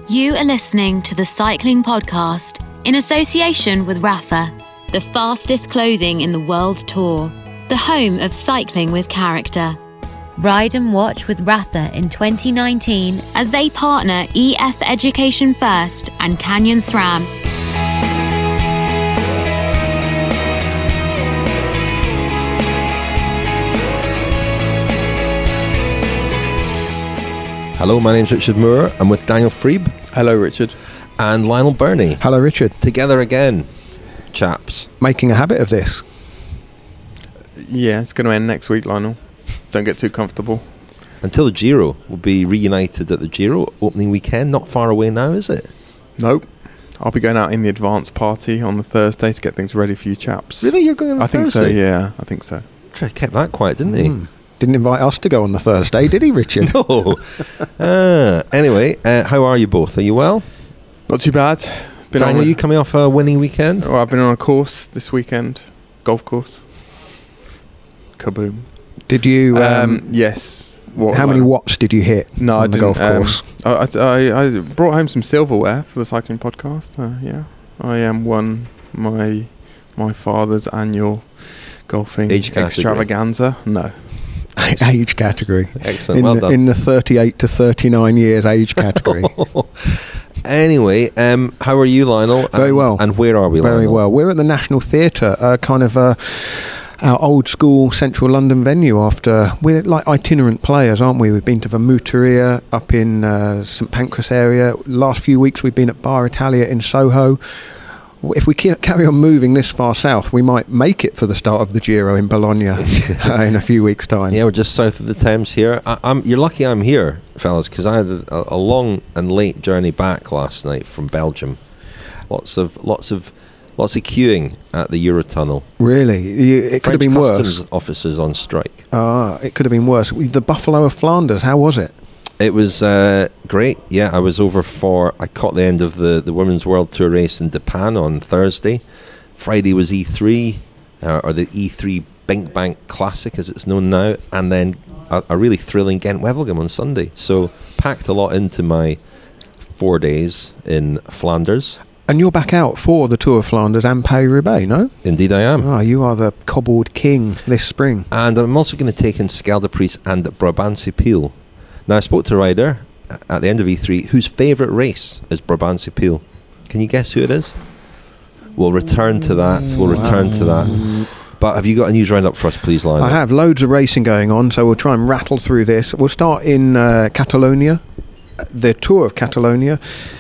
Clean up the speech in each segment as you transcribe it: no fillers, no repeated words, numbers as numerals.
You are listening to the Cycling Podcast in association with Rapha, the fastest clothing in the world tour, the home of cycling with character. Ride and watch with Rapha in 2019 as they partner EF Education First and Canyon SRAM. Hello, my name's Richard Moore. I'm with Daniel Freeb. Hello, Richard. And Lionel Burney. Hello, Richard. Together again, chaps. Making a habit of this. Yeah, it's going to end next week, Lionel. Don't get too comfortable. Until the Giro. We'll be reunited at the Giro opening weekend. Not far away now, is it? Nope. I'll be going out in the advance party on the Thursday to get things ready for you chaps. Really? You're going on the Thursday? Thursday? I think so, yeah. I think so. He kept that quiet, didn't he? Didn't invite us to go on the Thursday, did he, Richard? No. Anyway, how are you both? Are you well? Not too bad. Daniel, you coming off a winning weekend? Oh, I've been on a course this weekend. Golf course. Kaboom. Did you... yes. How many watts did you hit on the didn't, golf course? I brought home some silverware for the Cycling Podcast. Yeah. I won my father's annual golfing Age category. extravaganza. No. Age category. Excellent, well done. In the 38 to 39 years age category. Anyway, how are you, Lionel? Very well. And where are we, Very Lionel? well. We're at the National Theatre, our old school central London venue. We're like itinerant players, aren't we? We've been to Vermuteria up in St Pancras area. Last few weeks we've been at Bar Italia in Soho. If we carry on moving this far south, we might make it for the start of the Giro in Bologna in a few weeks' time. Yeah, we're just south of the Thames here. You're lucky I'm here, fellas, because I had a long and late journey back last night from Belgium. Lots of queuing at the Eurotunnel. Really? It could have been worse. Customs officers on strike. It could have been worse. The Buffalo of Flanders, how was it? It was great. Yeah, I was over I caught the end of the Women's World Tour race in Japan on Thursday. Friday was E3, or the E3 Bink Bank Classic as it's known now, and then a really thrilling Ghent-Wevelgem on Sunday. So packed a lot into my 4 days in Flanders. And you're back out for the Tour of Flanders and Paris-Roubaix, no? Indeed I am. You are the cobbled king this spring. And I'm also going to take in Scheldeprijs and Brabantse Pijl. Now, I spoke to a rider at the end of E3 whose favourite race is Brabantse Pijl. Can you guess who it is? We'll return to that. But have you got a news roundup for us, please, Lionel? I have. Loads of racing going on, so we'll try and rattle through this. We'll start in Catalonia, the Tour of Catalonia,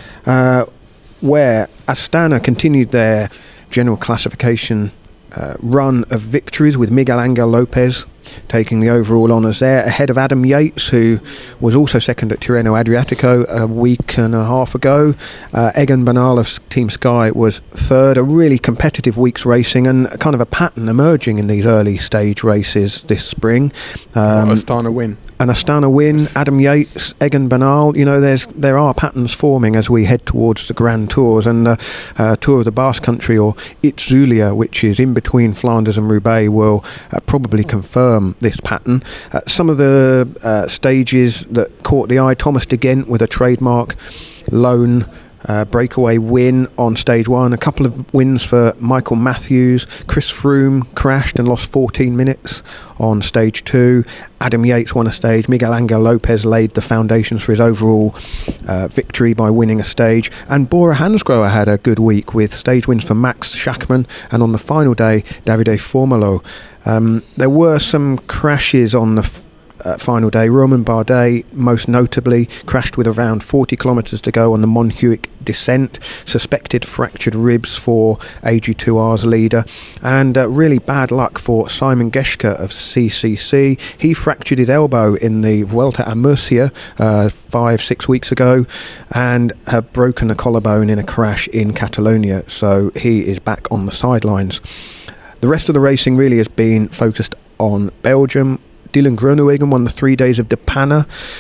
where Astana continued their general classification run of victories with Miguel Angel Lopez taking the overall honours there, ahead of Adam Yates, who was also second at Tirreno Adriatico a week and a half ago. Egan Bernal of Team Sky was third. A really competitive week's racing, and kind of a pattern emerging in these early stage races this spring. Astana win. An Astana win, Adam Yates, Egan Bernal. There are patterns forming as we head towards the Grand Tours, and the Tour of the Basque Country, or Itzulia, which is in between Flanders and Roubaix, will probably confirm this pattern. Some of the stages that caught the eye: Thomas de Gent with a trademark lone breakaway win on stage one. A couple of wins for Michael Matthews. Chris Froome crashed and lost 14 minutes on stage two. Adam Yates won a stage. Miguel Angel Lopez laid the foundations for his overall victory by winning a stage. And Bora Hansgrohe had a good week with stage wins for Max Schachmann, and on the final day, Davide Formolo. There were some crashes on the final day. Romain Bardet, most notably, crashed with around 40 kilometres to go on the Montjuic descent. Suspected fractured ribs for AG2R's leader. And really bad luck for Simon Geschke of CCC. He fractured his elbow in the Vuelta a Murcia 5-6 weeks ago, and had broken a collarbone in a crash in Catalonia. So he is back on the sidelines. The rest of the racing really has been focused on Belgium. Dylan Groenewegen won the 3 days of De Panne.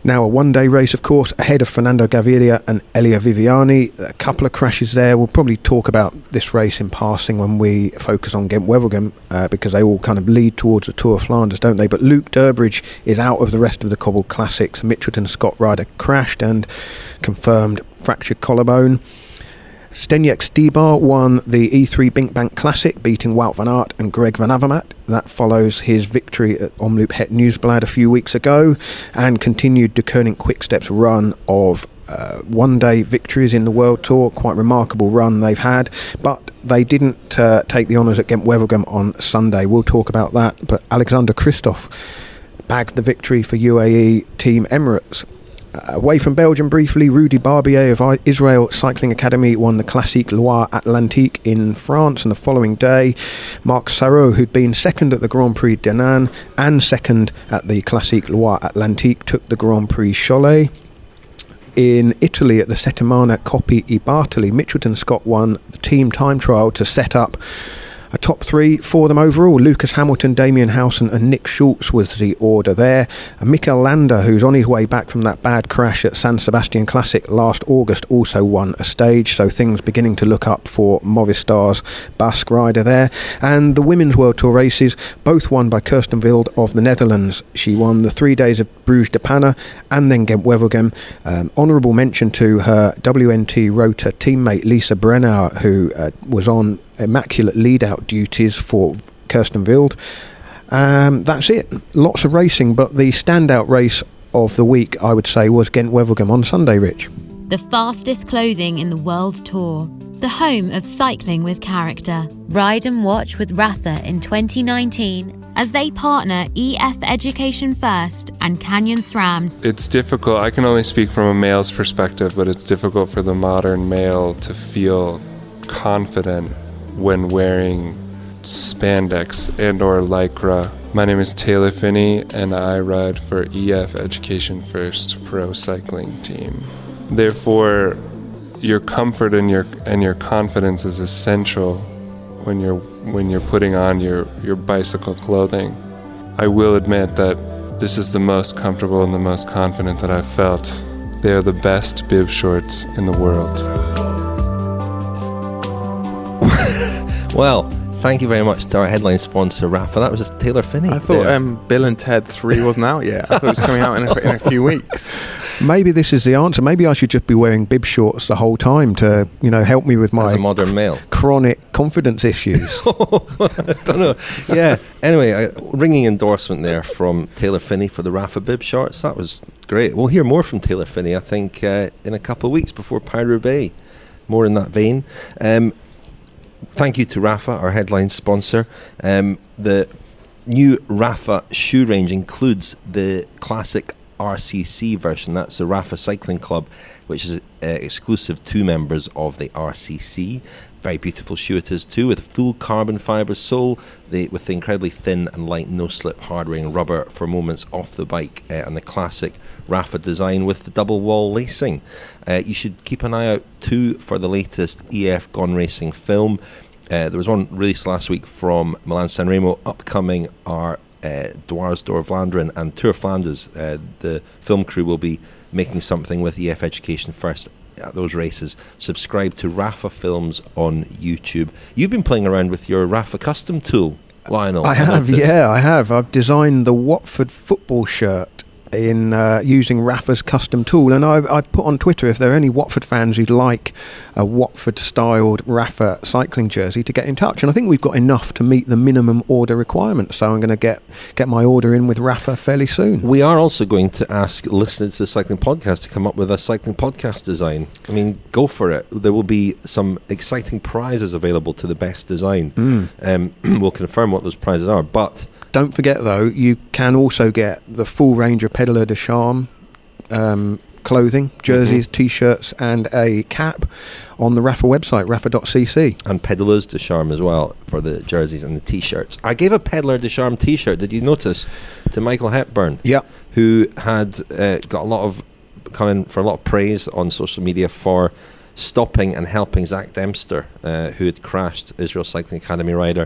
Now a one-day race, of course, ahead of Fernando Gaviria and Elia Viviani. A couple of crashes there. We'll probably talk about this race in passing when we focus on Gent-Wevelgem, because they all kind of lead towards the Tour of Flanders, don't they? But Luke Durbridge is out of the rest of the Cobbled Classics. Mitchelton Scott rider crashed and confirmed fractured collarbone. Zdeněk Stybar won the E3 Binkbank Classic, beating Wout van Aert and Greg van Avermaet. That follows his victory at Omloop Het Nieuwsblad a few weeks ago, and continued De Koning Quickstep's run of one-day victories in the World Tour. Quite remarkable run they've had, but they didn't take the honours at Gent-Wevelgem on Sunday. We'll talk about that, but Alexander Kristoff bagged the victory for UAE Team Emirates. Away from Belgium briefly, Rudy Barbier of Israel Cycling Academy won the Classique Loire Atlantique in France, and the following day Marc Sarraut, who'd been second at the Grand Prix d'Annan and second at the Classique Loire Atlantique, took the Grand Prix Cholet. In Italy at the Settimana Coppi e Bartoli, Mitchelton Scott won the team time trial to set up a top three for them overall. Lucas Hamilton, Damien Howson and Nick Schultz was the order there. And Mikel Landa, who's on his way back from that bad crash at San Sebastian Classic last August, also won a stage, so things beginning to look up for Movistar's Basque rider there. And the Women's World Tour races, both won by Kirsten Wild of the Netherlands. She won the 3 days of Bruges de Panne and then Gent-Wevelgem. Honourable mention to her WNT Rota teammate Lisa Brennauer, who was on immaculate lead-out duties for Kirsten Wild. That's it. Lots of racing, but the standout race of the week, I would say, was Gent-Wevelgem on Sunday, Rich. The fastest clothing in the World Tour. The home of cycling with character. Ride and watch with Rapha in 2019 as they partner EF Education First and Canyon SRAM. It's difficult. I can only speak from a male's perspective, but it's difficult for the modern male to feel confident when wearing spandex and or lycra. My name is Taylor Finney and I ride for EF Education First Pro Cycling Team. Therefore, your comfort and your confidence is essential when you're putting on your bicycle clothing. I will admit that this is the most comfortable and the most confident that I've felt. They are the best bib shorts in the world. Well, thank you very much to our headline sponsor, Rapha. That was just Taylor Finney. I thought Bill and Ted 3 wasn't out yet. I thought it was coming out in a few weeks. Maybe this is the answer. Maybe I should just be wearing bib shorts the whole time to, help me with my as a modern male chronic confidence issues. I don't know. Yeah. Anyway, ringing endorsement there from Taylor Finney for the Rapha bib shorts. That was great. We'll hear more from Taylor Finney, I think, in a couple of weeks before Paris-Roubaix. More in that vein. Thank you to Rapha, our headline sponsor. The new Rapha shoe range includes the classic RCC version. That's the Rapha Cycling Club, which is exclusive to members of the RCC. Very beautiful shoe it is too, with full carbon fibre sole, with the incredibly thin and light no-slip hard-wearing rubber for moments off the bike, and the classic Rapha design with the double wall lacing. You should keep an eye out too for the latest EF Gone Racing film. There was one released last week from Milan San Remo. Upcoming are Dwars door Vlaanderen and Tour Flanders. The film crew will be making something with EF Education First at those races. Subscribe to Rapha Films on YouTube. You've been playing around with your Rapha custom tool, Lionel. I have. I've designed the Watford football shirt in using Rapha's custom tool, and I put on Twitter if there are any Watford fans who'd like a Watford-styled Rapha cycling jersey to get in touch, and I think we've got enough to meet the minimum order requirement, so I'm going to get my order in with Rapha fairly soon. We are also going to ask listeners to the Cycling Podcast to come up with a cycling podcast design. I mean, go for it. There will be some exciting prizes available to the best design. We'll confirm what those prizes are, but don't forget, though, you can also get the full range of Pedaler de Charme clothing, jerseys, T-shirts and a cap on the Rapha website, rapha.cc. And Pedalers de Charme as well for the jerseys and the T-shirts. I gave a Pedaler de Charme T-shirt, did you notice, to Michael Hepburn, who had got a lot of praise on social media for stopping and helping Zach Dempster, who had crashed, Israel Cycling Academy rider,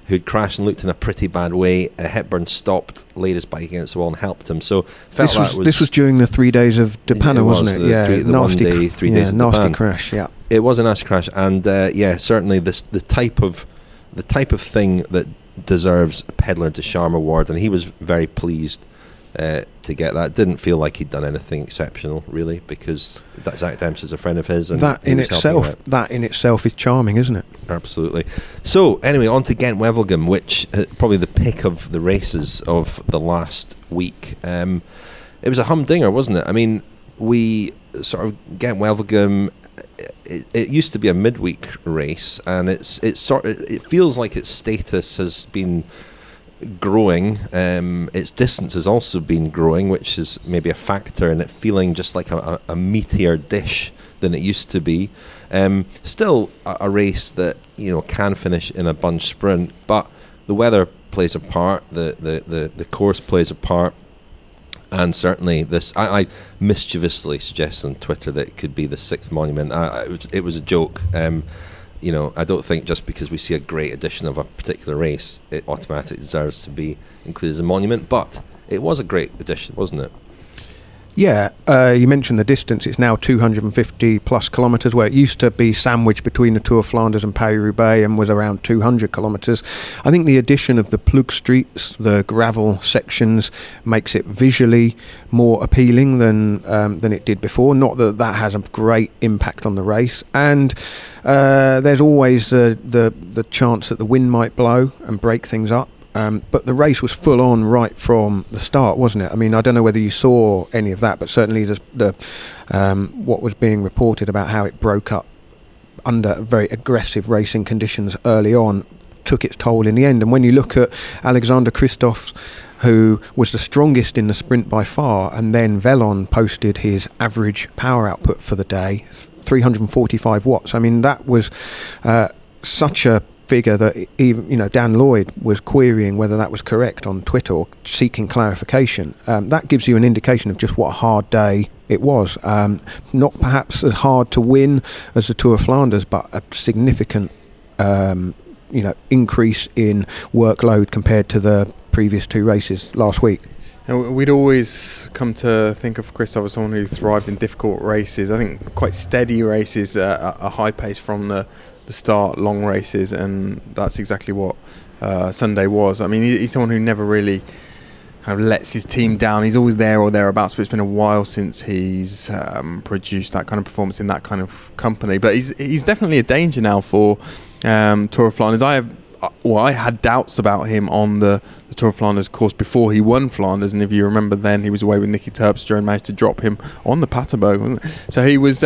who'd crashed and looked in a pretty bad way. Hepburn stopped, laid his bike against the wall and helped him. So this was during the 3 days of Depana, wasn't it? Nasty 3 days of nasty Depana. crash. Yeah, it was a nasty crash, and certainly the type of thing that deserves a Pedler de Charme award, and he was very pleased to get that. Didn't feel like he'd done anything exceptional, really, because Zach Dempster's a friend of his, and that in itself is charming, isn't it? Absolutely. So anyway, on to Ghent Wevelgem, which probably the pick of the races of the last week. It was a humdinger, wasn't it? I mean, we sort of Ghent Wevelgem. It used to be a midweek race, and it feels like its status has been growing. Its distance has also been growing, which is maybe a factor in it feeling just like a meatier dish than it used to be. Still a race that can finish in a bunch sprint, but the weather plays a part, the course plays a part, and certainly this. I mischievously suggested on Twitter that it could be the sixth monument. It was a joke. I don't think just because we see a great edition of a particular race, it automatically deserves to be included as a monument. But it was a great edition, wasn't it? Yeah, you mentioned the distance. It's now 250 plus kilometres, where it used to be sandwiched between the Tour of Flanders and Paris-Roubaix and was around 200 kilometres. I think the addition of the plug streets, the gravel sections, makes it visually more appealing than it did before. Not that has a great impact on the race. And there's always the chance that the wind might blow and break things up. But the race was full on right from the start, wasn't it? I mean, I don't know whether you saw any of that, but certainly what was being reported about how it broke up under very aggressive racing conditions early on took its toll in the end. And when you look at Alexander Kristoff, who was the strongest in the sprint by far, and then Velon posted his average power output for the day, 345 watts. I mean, that was such a figure that even Dan Lloyd was querying whether that was correct on Twitter or seeking clarification. That gives you an indication of just what a hard day it was. Not perhaps as hard to win as the Tour of Flanders, but a significant increase in workload compared to the previous two races last week. We'd always come to think of Kristoff as someone who thrived in difficult races. I think quite steady races, a high pace from the start, long races, and that's exactly what Sunday was. I mean, he's someone who never really kind of lets his team down. He's always there or thereabouts, but it's been a while since he's produced that kind of performance in that kind of company. But he's definitely a danger now for Tour of Flanders. I had doubts about him on the Tour of Flanders course before he won Flanders, and if you remember, then he was away with Nicky Terpstra and managed to drop him on the Paterberg. So he was,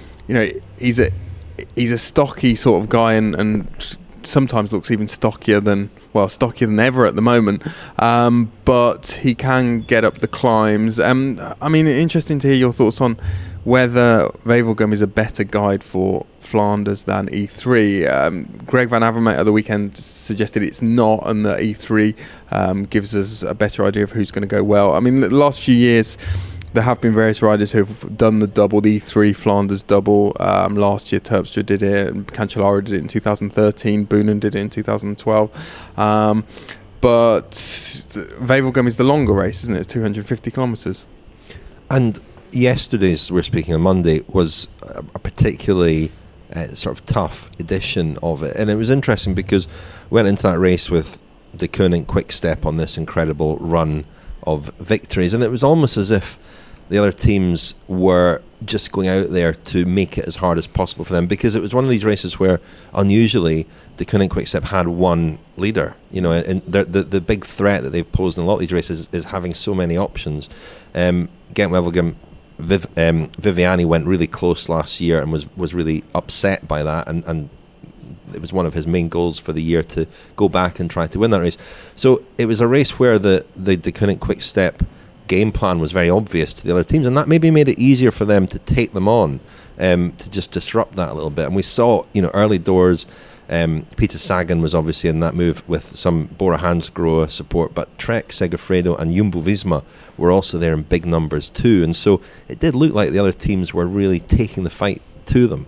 he's a stocky sort of guy, and sometimes looks even stockier than ever at the moment. But he can get up the climbs. I mean, interesting to hear your thoughts on whether Wevelgem is a better guide for Flanders than E3. Greg Van Avermaet at the weekend suggested it's not, and that E3 gives us a better idea of who's going to go well. I mean, the last few years there have been various riders who've done the double, the E3 Flanders double. Last year Terpstra did it, and Cancellara did it in 2013, Boonen did it in 2012. But Wevelgem is the longer race, isn't it? It's 250 kilometres. And yesterday's, we're speaking on Monday, was a particularly sort of tough edition of it. And it was interesting because we went into that race with De Koning Quick-Step on this incredible run of victories, and it was almost as if the other teams were just going out there to make it as hard as possible for them, because it was one of these races where unusually De Koning Quick-Step had one leader, and the big threat that they've posed in a lot of these races is having so many options. Ghent Wevelgem, Viviani went really close last year and was really upset by that, and it was one of his main goals for the year to go back and try to win that race. So it was a race where the De Koning Quick-Step game plan was very obvious to the other teams, and that maybe made it easier for them to take them on, to just disrupt that a little bit. And we saw, early doors, Peter Sagan was obviously in that move with some Bora Hansgrohe support, but Trek, Segafredo and Jumbo-Visma were also there in big numbers too, and so it did look like the other teams were really taking the fight to them.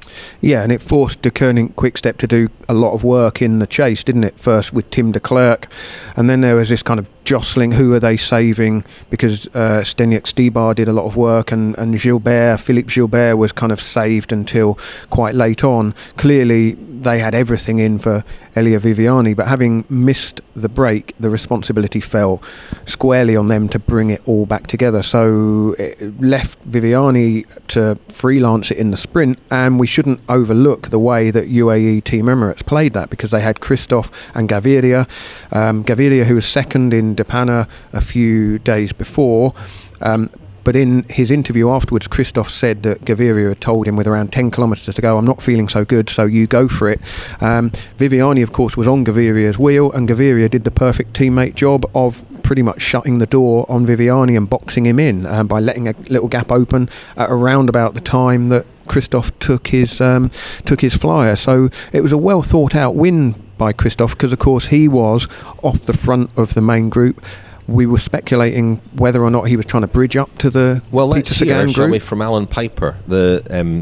Yeah, and it forced De Koning Quick-Step to do a lot of work in the chase, didn't it? First with Tim de Klerk, and then there was this kind of jostling, who are they saving? Because Steniek Stibar did a lot of work, and Philippe Gilbert was kind of saved until quite late on. Clearly, they had everything in for Elia Viviani, but having missed the break, the responsibility fell squarely on them to bring it all back together. So it left Viviani to freelance it in the sprint, and we shouldn't overlook the way that UAE Team Emirates played that, because they had Christophe and Gaviria. Gaviria, who was second in Depana a few days before, but in his interview afterwards, Christophe said that Gaviria had told him with around 10 kilometres to go, I'm not feeling so good, so you go for it. Viviani, of course, was on Gaviria's wheel, and Gaviria did the perfect teammate job of pretty much shutting the door on Viviani and boxing him in by letting a little gap open at around about the time that Christophe took his flyer. So it was a well thought out win by Christophe, because of course he was off the front of the main group. We were speculating whether or not he was trying to bridge up to the Peter Sagan group. Let's from Alan Piper, the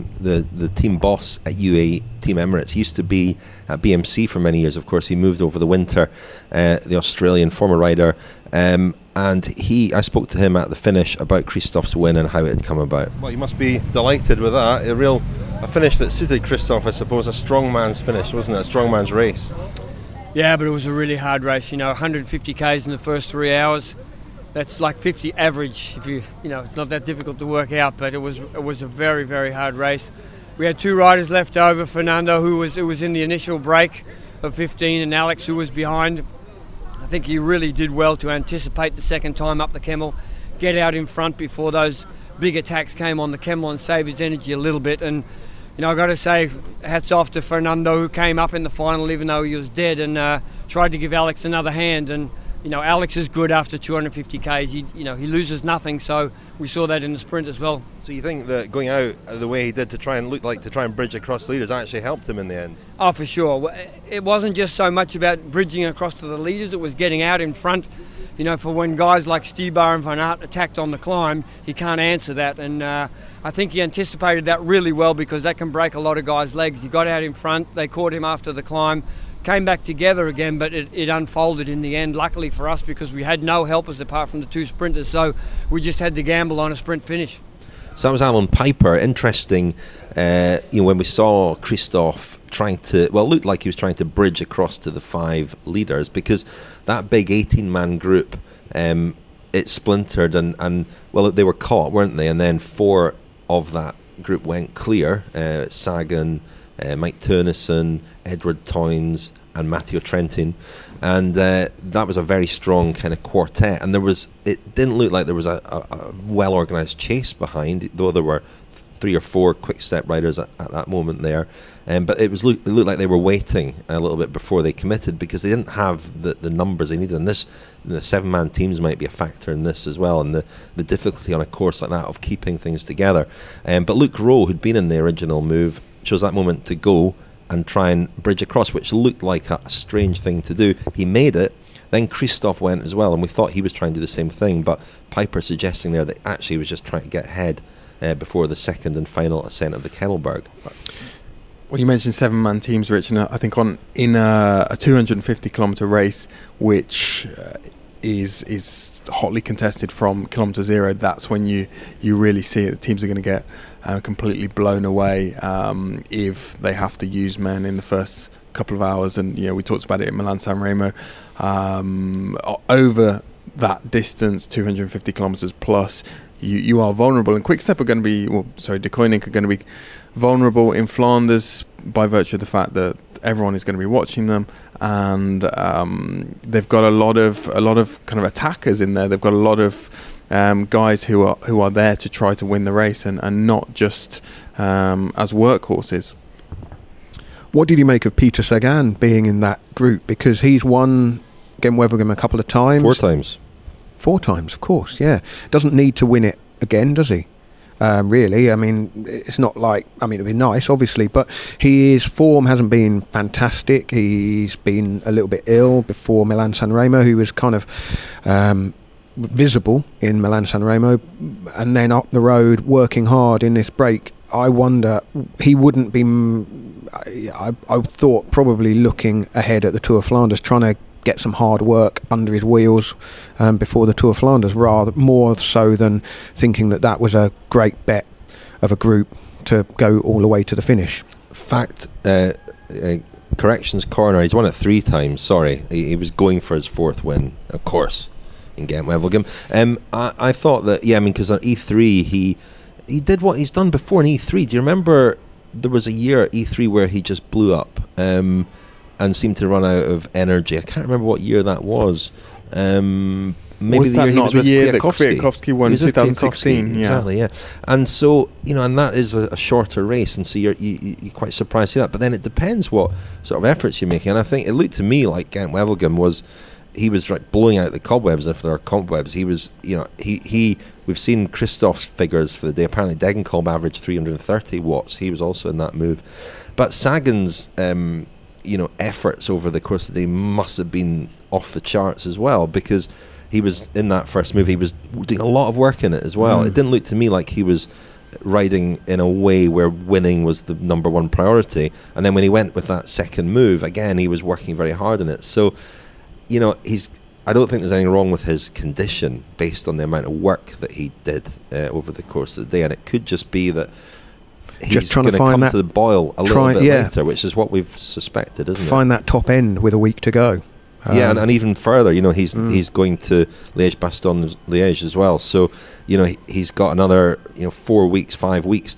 team boss at UAE Team Emirates. He used to be at BMC for many years. Of course, he moved over the winter. The Australian former rider, and I spoke to him at the finish about Christophe's win and how it had come about. Well, you must be delighted with that. A finish that suited Christophe, I suppose. A strongman's finish, wasn't it? A strongman's race. Yeah, but it was a really hard race. 150 k's in the first 3 hours. That's like 50 average. If it's not that difficult to work out, but it was a very, very hard race. We had two riders left over: Fernando, who was in the initial break of 15, and Alex, who was behind. I think he really did well to anticipate the second time up the Kemmel, get out in front before those big attacks came on the Kemmel and save his energy a little bit. And I've got to say, hats off to Fernando, who came up in the final even though he was dead, and tried to give Alex another hand. And Alex is good after 250 k's. He loses nothing, so we saw that in the sprint as well. So you think that going out the way he did to try and bridge across the leaders actually helped him in the end? Oh, for sure. It wasn't just so much about bridging across to the leaders, it was getting out in front. For when guys like Stibar and Van Aert attacked on the climb, he can't answer that. And I think he anticipated that really well, because that can break a lot of guys' legs. He got out in front, they caught him after the climb, came back together again, but it unfolded in the end, luckily for us, because we had no helpers apart from the two sprinters, so we just had to gamble on a sprint finish. So that was Alan Piper. Interesting, when we saw Christophe it looked like he was trying to bridge across to the five leaders, because that big 18-man group, it splintered and they were caught, weren't they? And then four of that group went clear: Sagan, Mike Turnison, Edward Toynes and Matteo Trentin, and that was a very strong kind of quartet. And it didn't look like there was a well-organised chase behind, though there were 3 or 4 quick-step riders at that moment there. But it looked like they were waiting a little bit before they committed, because they didn't have the numbers they needed. And the 7-man teams might be a factor in this as well, and the difficulty on a course like that of keeping things together. But Luke Rowe, who'd been in the original move, chose that moment to go and try and bridge across, which looked like a strange thing to do. He made it. Then Christophe went as well, and we thought he was trying to do the same thing, but Piper suggesting there that actually he was just trying to get ahead before the second and final ascent of the Kenneberg. Well, you mentioned 7-man teams, Rich, and I think in a 250-kilometre race, which is hotly contested from kilometre zero, that's when you really see it. The teams are going to get completely blown away if they have to use men in the first couple of hours. And we talked about it in Milan-San Remo. Over that distance, 250 kilometres plus, you are vulnerable. And Quick-Step are going to be, De Koning are going to be vulnerable in Flanders by virtue of the fact that everyone is going to be watching them, and they've got a lot of kind of attackers in there. They've got a lot of guys who are there to try to win the race and not just as workhorses. What did you make of Peter Sagan being in that group? Because he's won Gent-Wevelgem a couple of times. 4 times. 4 times, of course, yeah. Doesn't need to win it again, does he? Really, I mean, it's not like, it'd be nice, obviously, but his form hasn't been fantastic. He's been a little bit ill before Milan-San Remo, who was kind of visible in Milan-San Remo, and then up the road, working hard in this break. I wonder, he wouldn't be, I thought, probably looking ahead at the Tour of Flanders, trying to get some hard work under his wheels before the Tour of Flanders, rather more so than thinking that was a great bet of a group to go all the way to the finish. Fact, corrections corner, he's won it 3 times, sorry. He was going for his 4th win, of course, in Gent-Wevelgem. I thought that, because on E3 he did what he's done before in E3. Do you remember there was a year at E3 where he just blew up and seemed to run out of energy? I can't remember what year that was. Maybe was the that year not he was the year with that Kwiatkowski won in 2016? Yeah. Exactly, yeah. And so, and that is a shorter race, and so you're quite surprised to see that. But then it depends what sort of efforts you're making. And I think it looked to me like Gent-Wevelgem he was like blowing out the cobwebs, if there are cobwebs. He was, we've seen Christoph's figures for the day. Apparently Degenkolb averaged 330 watts. He was also in that move. But Sagan's, efforts over the course of the day must have been off the charts as well, because he was in that first move, he was doing a lot of work in it as well. It didn't look to me like he was riding in a way where winning was the number one priority. And then when he went with that second move, again, he was working very hard in it. So, I don't think there's anything wrong with his condition based on the amount of work that he did over the course of the day. And it could just be that he's going to come to the boil a little bit later, which is what we've suspected, isn't it? Find that top end with a week to go. And even further, he's going to Liège-Bastogne-Liège as well. So, he's got another 4 weeks, 5 weeks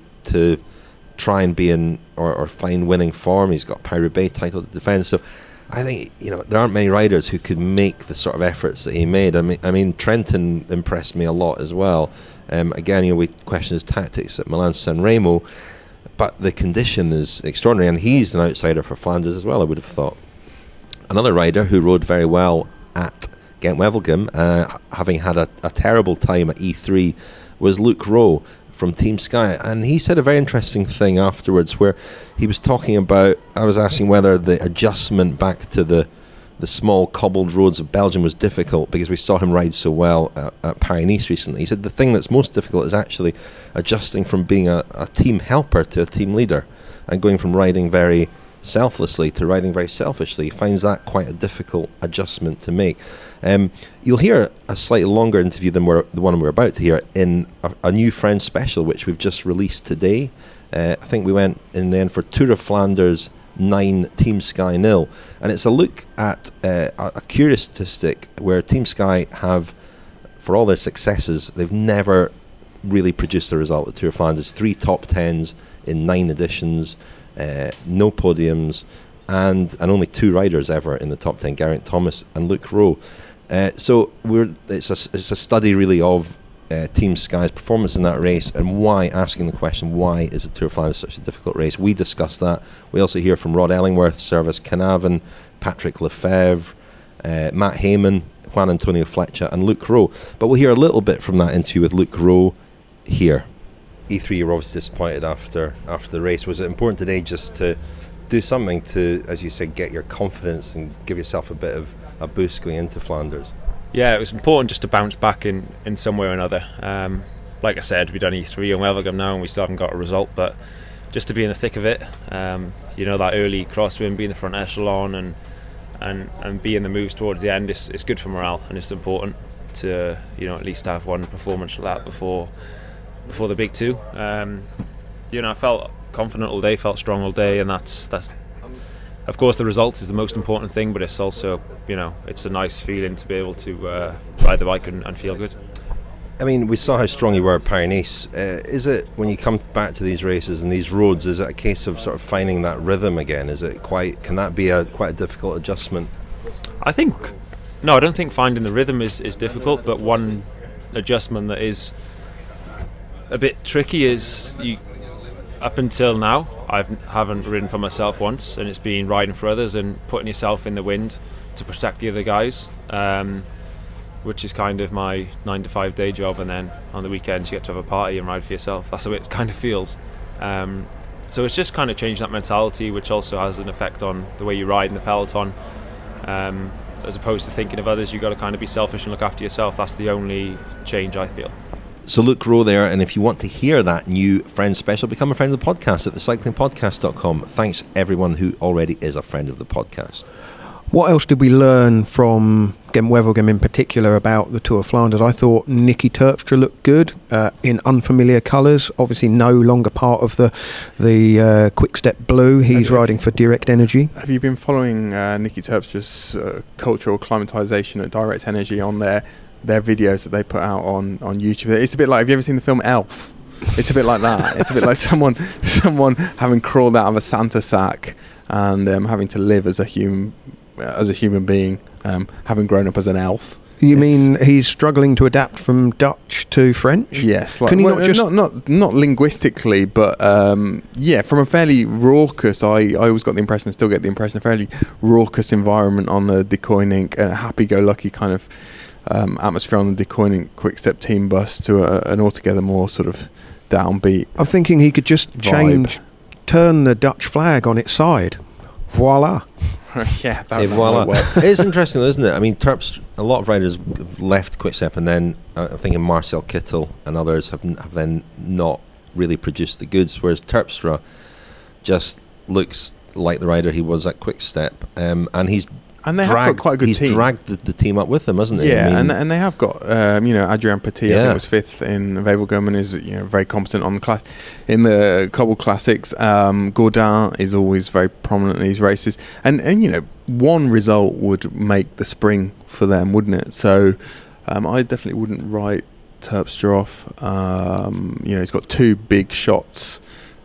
to try and be in or find winning form. He's got Paris-Roubaix title to defend. So, I think there aren't many riders who could make the sort of efforts that he made. I mean, Trentin impressed me a lot as well. Again, we question his tactics at Milan-San Remo, but the condition is extraordinary, and he's an outsider for Flanders as well, I would have thought. Another rider who rode very well at Gent-Wevelgem, having had a terrible time at E3, was Luke Rowe from Team Sky. And he said a very interesting thing afterwards, where he was talking about, I was asking whether the adjustment back to the small cobbled roads of Belgium was difficult, because we saw him ride so well at Paris-Nice recently. He said the thing that's most difficult is actually adjusting from being a team helper to a team leader, and going from riding very selflessly to riding very selfishly. He finds that quite a difficult adjustment to make. You'll hear a slightly longer interview than the one we're about to hear in a new Friends special, which we've just released today. I think we went in the end for Tour of Flanders 9, Team Sky 0, and it's a look at a curious statistic where Team Sky have, for all their successes, they've never really produced a result at Tour of Flanders. 3 top 10s in 9 editions, no podiums, and only 2 riders ever in the top 10, Geraint Thomas and Luke Rowe. So it's a study really of Team Sky's performance in that race, and why, asking the question, why is the Tour of Flanders such a difficult race? We discussed that. We also hear from Rod Ellingworth, Servus Knaven, Patrick Lefevre, Matt Heyman, Juan Antonio Flecha and Luke Rowe. But we'll hear a little bit from that interview with Luke Rowe here. E3, you're obviously disappointed after the race. Was it important today just to do something to, as you said, get your confidence and give yourself a bit of a boost going into Flanders? Yeah, it was important just to bounce back in some way or another. Like I said, we've done E3 on Wevelgem now and we still haven't got a result, but just to be in the thick of it, that early crosswind, be in the front echelon and be in the moves towards the end, it's good for morale, and it's important to at least have one performance like that before the big 2. I felt confident all day, felt strong all day, and that's of course the result is the most important thing, but it's also it's a nice feeling to be able to ride the bike and feel good. I mean, we saw how strong you were at Paris-Nice. Is it, when you come back to these races and these roads, is it a case of sort of finding that rhythm again? Can that be quite a difficult adjustment? I don't think finding the rhythm is difficult, but one adjustment that is a bit tricky is up until now I haven't ridden for myself once, and it's been riding for others and putting yourself in the wind to protect the other guys, which is kind of my 9 to 5 day job, and then on the weekends you get to have a party and ride for yourself. That's how it kind of feels. So it's just kind of changed that mentality, which also has an effect on the way you ride in the peloton. As opposed to thinking of others, you've got to kind of be selfish and look after yourself. That's the only change I feel. So Luke Rowe there, and if you want to hear that new Friends special, become a friend of the podcast at thecyclingpodcast.com. Thanks everyone who already is a friend of the podcast. What else did we learn from Gent-Wevelgem in particular about the Tour of Flanders? I thought Nicky Terpstra looked good in unfamiliar colours. Obviously, no longer part of the Quick Step Blue. He's riding for Direct Energy. Have you been following Nicky Terpstra's cultural acclimatisation at Direct Energy on their videos that they put out on YouTube? It's a bit like, have you ever seen the film Elf? It's a bit like that. It's a bit like someone having crawled out of a Santa sack and having to live as a human being, having grown up as an elf. You mean he's struggling to adapt from Dutch to French? Yes, Can he not linguistically, but from a fairly raucous. I always got the impression, still get the impression, a fairly raucous environment on the De Koninck, a happy-go-lucky kind of atmosphere on the De Koninck Quick Step team bus to an altogether more sort of downbeat. I'm thinking he could just turn the Dutch flag on its side. Voila. Yeah, voila. It's interesting though, isn't it? I mean, a lot of riders have left Quick Step, and then I'm thinking Marcel Kittel and others have then not really produced the goods, whereas Terpstra just looks like the rider he was at Quick Step, and they have got quite a good team. He's dragged the team up with him, hasn't he? Yeah, and they have got Adrian Petit, I think was 5th in Wevelgem, and is very competent on the in the Cobble Classics. Gaudin is always very prominent in these races, and one result would make the spring for them, wouldn't it? So I definitely wouldn't write Terpstra off. He's got 2 big shots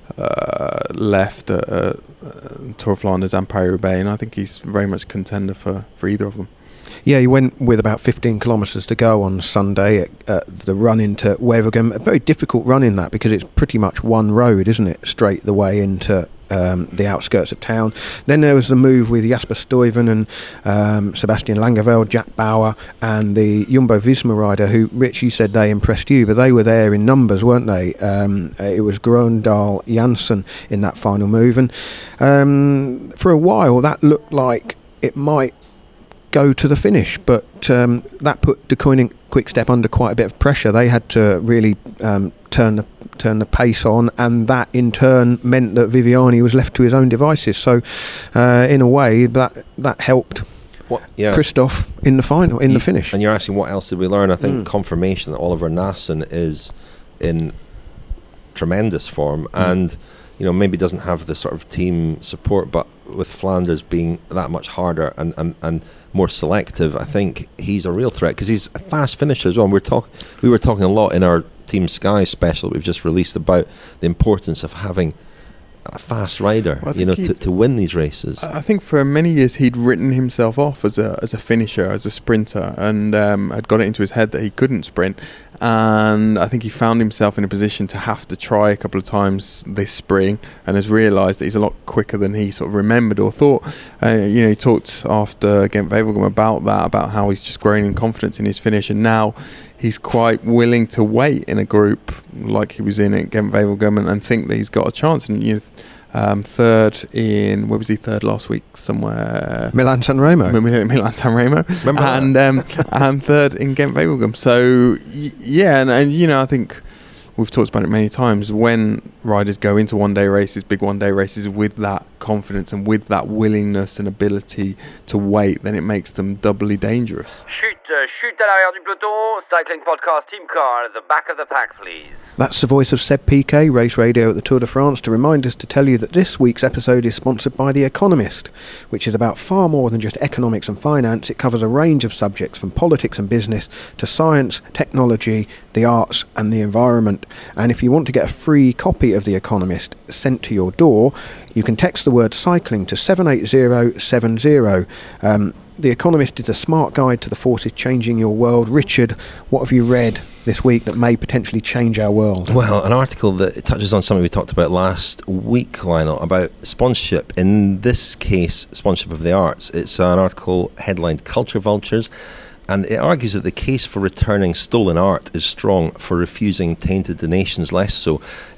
left at Tour of Flanders and Paris-Roubaix, and I think he's very much a contender for either of them. Yeah, he went with about 15 kilometres to go on Sunday at the run into Wevelgem. A very difficult run in that, because it's pretty much one road, isn't it, straight the way into the outskirts of town. Then there was the move with Jasper Stuyven and Sebastian Langeveld, Jack Bauer, and the Jumbo-Visma rider who, Rich, you said they impressed you, but they were there in numbers, weren't they? It was Grøndal Janssen in that final move, and for a while that looked like it might go to the finish, but that put De Koninck Quick Step under quite a bit of pressure. They had to really turn the pace on, and that in turn meant that Viviani was left to his own devices. So in a way that helped Christophe in the final, in the finish. And you're asking what else did we learn? I think confirmation that Oliver Naesen is in tremendous form, and maybe doesn't have the sort of team support, but with Flanders being that much harder and more selective, I think he's a real threat, because he's a fast finisher as well. And we were talking a lot in our Team Sky special that we've just released about the importance of having a fast rider, to win these races. I think for many years he'd written himself off as a finisher, as a sprinter, and had got it into his head that he couldn't sprint. And I think he found himself in a position to have to try a couple of times this spring, and has realised that he's a lot quicker than he sort of remembered or thought. He talked after Gent-Wevelgem about how he's just growing in confidence in his finish, and now he's quite willing to wait in a group like he was in at Gent-Wevelgem and think that he's got a chance. And third in, where was he, third last week somewhere? Milan-San Remo. Milan-San Remo. And third in Gent-Wevelgem. So and I think we've talked about it many times, when riders go into one-day races, big one-day races, with that confidence and with that willingness and ability to wait, then it makes them doubly dangerous. Chute à l'arrière du peloton, Cycling Podcast Team Car at the back of the pack, please. That's the voice of Seb Piquet, race radio at the Tour de France, to remind us to tell you that this week's episode is sponsored by The Economist, which is about far more than just economics and finance. It covers a range of subjects from politics and business to science, technology, the arts and the environment. And if you want to get a free copy of The Economist sent to your door, you can text the word cycling to 78070. The Economist is a smart guide to the forces changing your world. Richard, what have you read this week that may potentially change our world? Well, an article that touches on something we talked about last week, Lionel, about sponsorship. In this case, sponsorship of the arts. It's an article headlined Culture Vultures, and it argues that the case for returning stolen art is strong, for refusing tainted donations less so.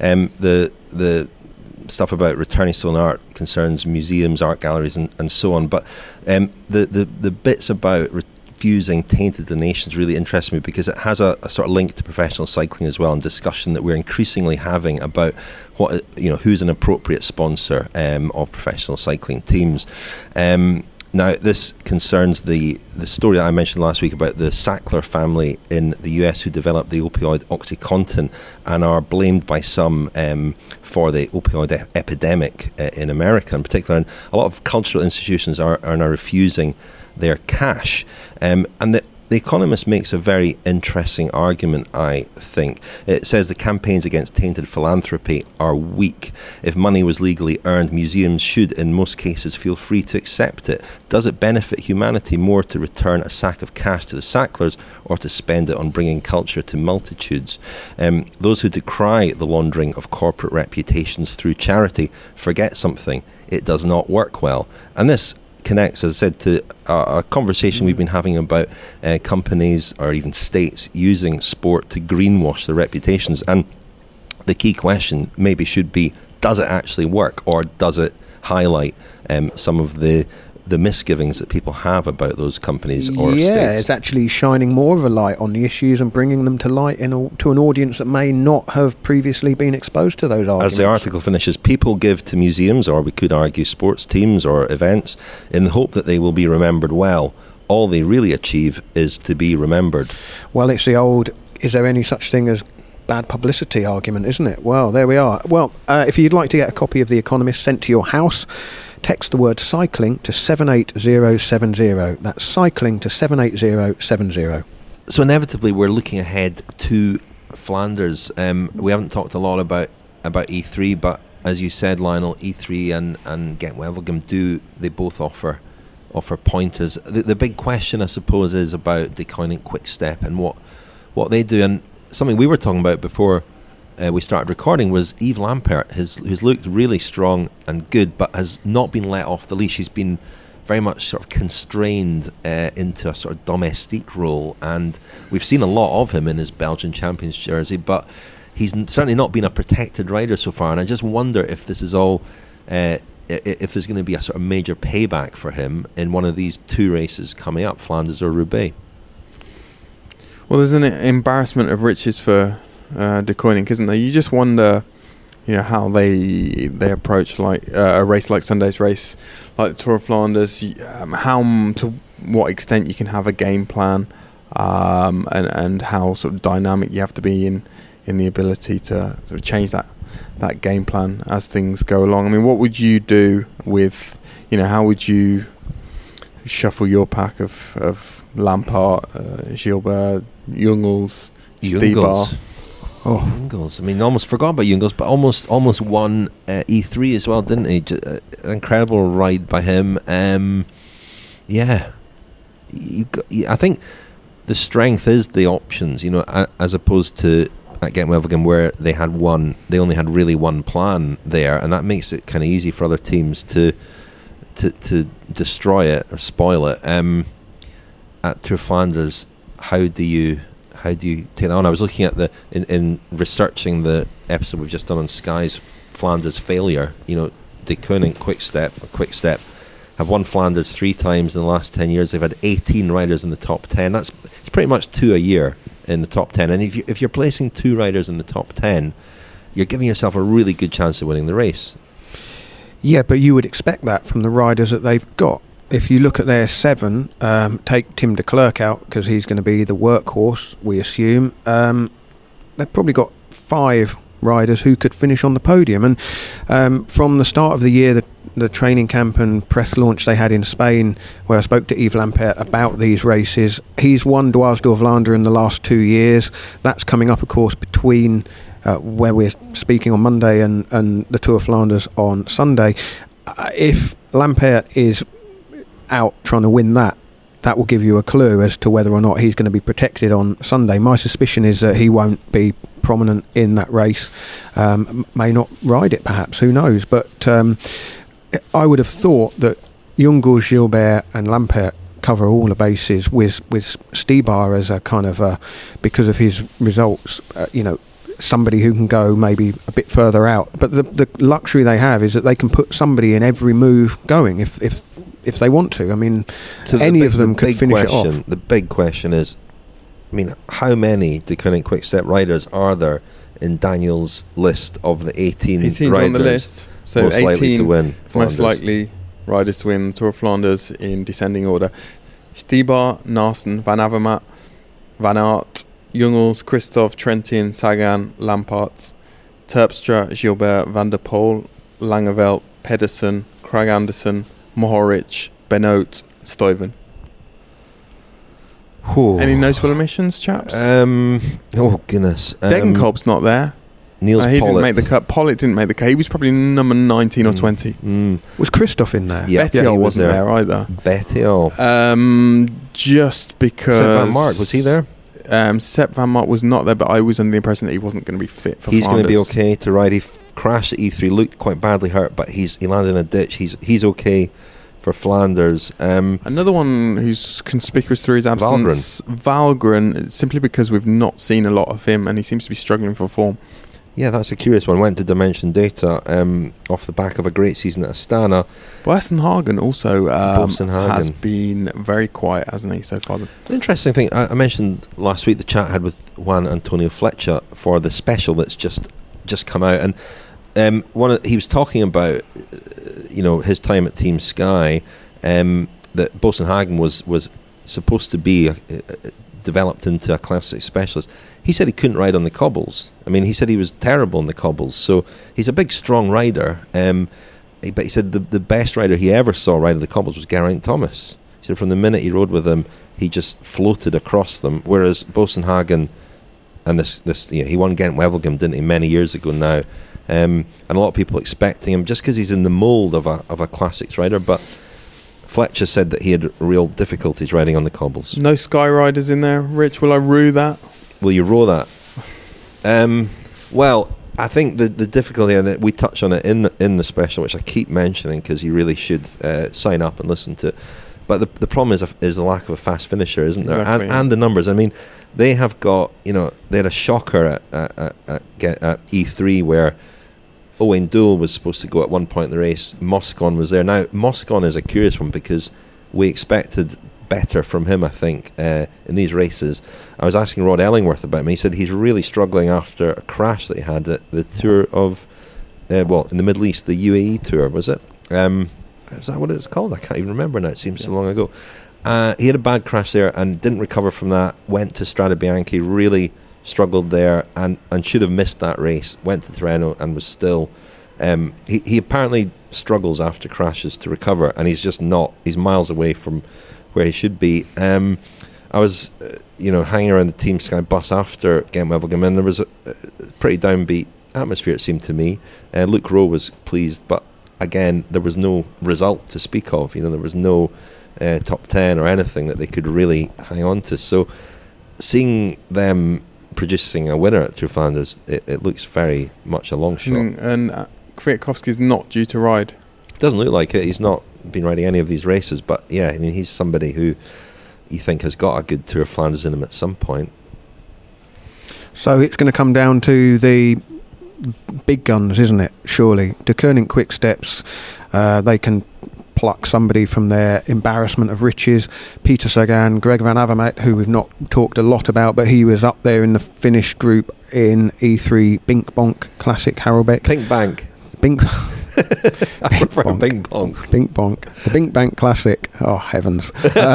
The stuff about returning stolen art concerns museums, art galleries and so on, but the bits about refusing tainted donations really interests me, because it has a sort of link to professional cycling as well, and discussion that we're increasingly having about what, who's an appropriate sponsor of professional cycling teams. Now, this concerns the story that I mentioned last week about the Sackler family in the US who developed the opioid OxyContin and are blamed by some for the opioid epidemic in America in particular. And a lot of cultural institutions are now refusing their cash. And the Economist makes a very interesting argument, I think. It says the campaigns against tainted philanthropy are weak. If money was legally earned, museums should, in most cases, feel free to accept it. Does it benefit humanity more to return a sack of cash to the Sacklers or to spend it on bringing culture to multitudes? Those who decry the laundering of corporate reputations through charity forget something. It does not work well. And this connects, as I said, to a conversation we've been having about companies or even states using sport to greenwash their reputations. And the key question maybe should be, does it actually work, or does it highlight some of the misgivings that people have about those companies or states? Yeah, it's actually shining more of a light on the issues and bringing them to light to an audience that may not have previously been exposed to those arguments. As the article finishes, people give to museums, or we could argue sports teams or events, in the hope that they will be remembered well. All they really achieve is to be remembered. Well, it's the old, is there any such thing as bad publicity argument, isn't it? Well, there we are. Well, if you'd like to get a copy of The Economist sent to your house, text the word cycling to 78070. That's cycling to 78070. So inevitably we're looking ahead to Flanders. We haven't talked a lot about E3, but as you said, Lionel, E3 and Gent-Wevelgem they both offer pointers. The big question, I suppose, is about De Koning Quick-Step and what they do. And something we were talking about before we started recording was Yves Lampaert, who's looked really strong and good, but has not been let off the leash. He's been very much sort of constrained into a sort of domestique role, and we've seen a lot of him in his Belgian Champions jersey, but he's certainly not been a protected rider so far. And I just wonder if this is all, if there's going to be a sort of major payback for him in one of these two races coming up, Flanders or Roubaix. Well, there's an embarrassment of riches for De Koning, isn't there? You just wonder, how they approach like a race like Sunday's race, like the Tour of Flanders. How to what extent you can have a game plan, and how sort of dynamic you have to be in the ability to sort of change that game plan as things go along. I mean, what would you do with, how would you shuffle your pack of Lampaert, Gilbert, Jungels, Stybar? Oh, Jungels. I mean, almost forgot about Jungels, but almost won E3 as well, didn't he? An incredible ride by him. I think the strength is the options, as opposed to at Gent-Wevelgem where they only had really one plan there, and that makes it kind of easy for other teams to destroy it or spoil it. At Tour of Flanders, how do you take that on? I was looking at in researching the episode we've just done on Sky's Flanders failure. De Koning Quick-Step have won Flanders 3 times in the last 10 years. They've had 18 riders in the top 10. It's pretty much 2 a year in the top 10. And if you're placing 2 riders in the top 10, you're giving yourself a really good chance of winning the race. Yeah, but you would expect that from the riders that they've got. If you look at their 7, take Tim de Klerk out because he's going to be the workhorse, we assume. They've probably got 5 riders who could finish on the podium. And from the start of the year, the training camp and press launch they had in Spain, where I spoke to Yves Lampaert about these races, he's won Dwars door Vlaanderen in the last 2 years. That's coming up, of course, between where we're speaking on Monday and the Tour of Flanders on Sunday. If Lampaert is out trying to win that will give you a clue as to whether or not he's going to be protected on Sunday. My suspicion is that he won't be prominent in that race, may not ride it perhaps, who knows, but I would have thought that Jungels, Gilbert and Lampaert cover all the bases with Stybar as a kind of because of his results, somebody who can go maybe a bit further out. But the luxury they have is that they can put somebody in every move going. If if they want to. I mean, any of them could finish it off. The big question is, I mean, how many Deceuninck Quick-Step riders are there in Daniel's list of the 18 riders on the list? So most 18 likely to win Flanders? Most likely riders to win Tour of Flanders in descending order: Stybar, Naesen, Van Avermaet, Van Aert, Jungels, Christophe, Trentin, Sagan, Lamparts, Terpstra, Gilbert, Van der Poel, Langeveld, Pedersen, Craig Anderson, Mohoric, Benoot, Stuyven. Any notable omissions, chaps? Oh goodness, Degenkolb's not there. Niels he Pollitt didn't make the cut. Pollitt didn't make the cut. He was probably number 19 or 20. Was Christophe in there? Yeah, Bettiol he was wasn't there either. Bettiol. Just because. Sepp Van Mark, was he there? Sepp Van Mark was not there, but I was under the impression that he wasn't going to be fit for He's Flanders. going to be okay to ride. He crashed at E3, looked quite badly hurt, but he landed in a ditch. He's okay for Flanders. Another one who's conspicuous through his absence, Valgren, simply because we've not seen a lot of him and he seems to be struggling for form. Yeah, that's a curious one. Went to Dimension Data off the back of a great season at Astana. Boasson-Hagen also has been very quiet, hasn't he, so far? The interesting thing, I mentioned last week the chat I had with Juan Antonio Flecha for the special that's just come out, and he was talking about his time at Team Sky, that Boasson-Hagen was supposed to be developed into a classic specialist. He said he couldn't ride on the cobbles. I mean, he said he was terrible on the cobbles. So he's a big, strong rider. But he said the best rider he ever saw riding the cobbles was Geraint Thomas. He said from the minute he rode with him, he just floated across them. Whereas Boasson-Hagen, and he won Gent-Wevelgem, didn't he, many years ago now. And a lot of people expecting him just because he's in the mould of a classics rider. But Fletcher said that he had real difficulties riding on the cobbles. No Sky riders in there, Rich. Will I rue that? Will you row that? Well, I think the difficulty, and we touch on it in the special, which I keep mentioning because you really should sign up and listen to it. But the problem is the lack of a fast finisher, isn't there? Exactly. And the numbers. I mean, they have got, they had a shocker at E3 where Owain Doull was supposed to go at one point in the race. Moscon was there. Now, Moscon is a curious one because we expected better from him, I think, in these races. I was asking Rod Ellingworth about him. He said he's really struggling after a crash that he had at the tour of, in the Middle East, the UAE tour, was it? Is that what it was called? I can't even remember now. It seems so long ago. He had a bad crash there and didn't recover from that. Went to Strade Bianche, really struggled there and should have missed that race. Went to Tirreno and was still... he apparently struggles after crashes to recover, and he's just not... He's miles away from where he should be. I was, hanging around the Team Sky bus after Gent-Wevelgem, and there was a pretty downbeat atmosphere, it seemed to me. Luke Rowe was pleased, but again, there was no result to speak of. There was no top 10 or anything that they could really hang on to. So seeing them producing a winner at Tour Flanders, it looks very much a long shot. And Kwiatkowski's not due to ride. Doesn't look like it. He's not been riding any of these races, but yeah, I mean, he's somebody who you think has got a good Tour of Flanders in him at some point. So it's going to come down to the big guns, isn't it? Surely, Deceuninck Quick-Steps, they can pluck somebody from their embarrassment of riches. Peter Sagan, Greg Van Avermaet, who we've not talked a lot about, but he was up there in the Finnish group in E3 Bink Bonk Classic Harelbeke. Pink Bank. Bink. I prefer Bink Bonk. Bink Bonk. The Bink Bank Classic. Oh, heavens.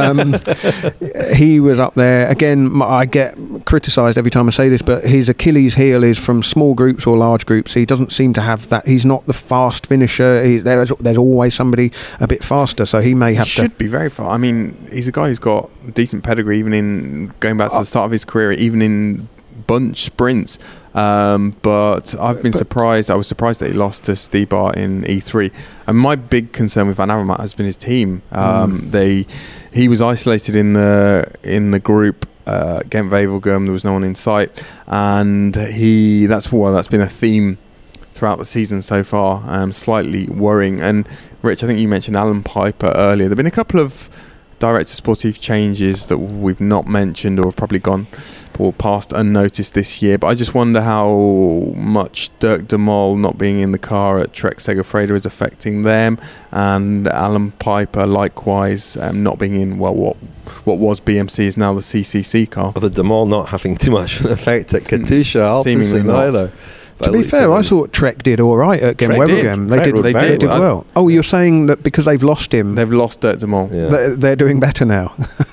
He was up there. Again, I get criticised every time I say this, but his Achilles heel is from small groups or large groups. He doesn't seem to have that. He's not the fast finisher. There's always somebody a bit faster, so he may have to... He should be very fast. I mean, he's a guy who's got decent pedigree, even in going back to the start of his career, even in bunch sprints. But I've been surprised. I was surprised that he lost to Stybar in E3. And my big concern with Van Avermaet has been his team. He was isolated in the group. Gent-Wevelgem, there was no one in sight, and that's been a theme throughout the season so far. Slightly worrying. And Rich, I think you mentioned Alan Piper earlier. There've been a couple of director sportif changes that we've not mentioned or have probably gone or passed unnoticed this year. But I just wonder how much Dirk de Mol not being in the car at Trek Segafredo is affecting them, and Alan Piper likewise not being in what was BMC is now the CCC car. Well, the de Mol not having too much of an effect at Katusha, seemingly not either. To be fair, I thought Trek did all right at Gent-Wevelgem. They did well. Oh, you're saying that because they've lost him, they've lost Dirk de Mol. Yeah. They're doing better now.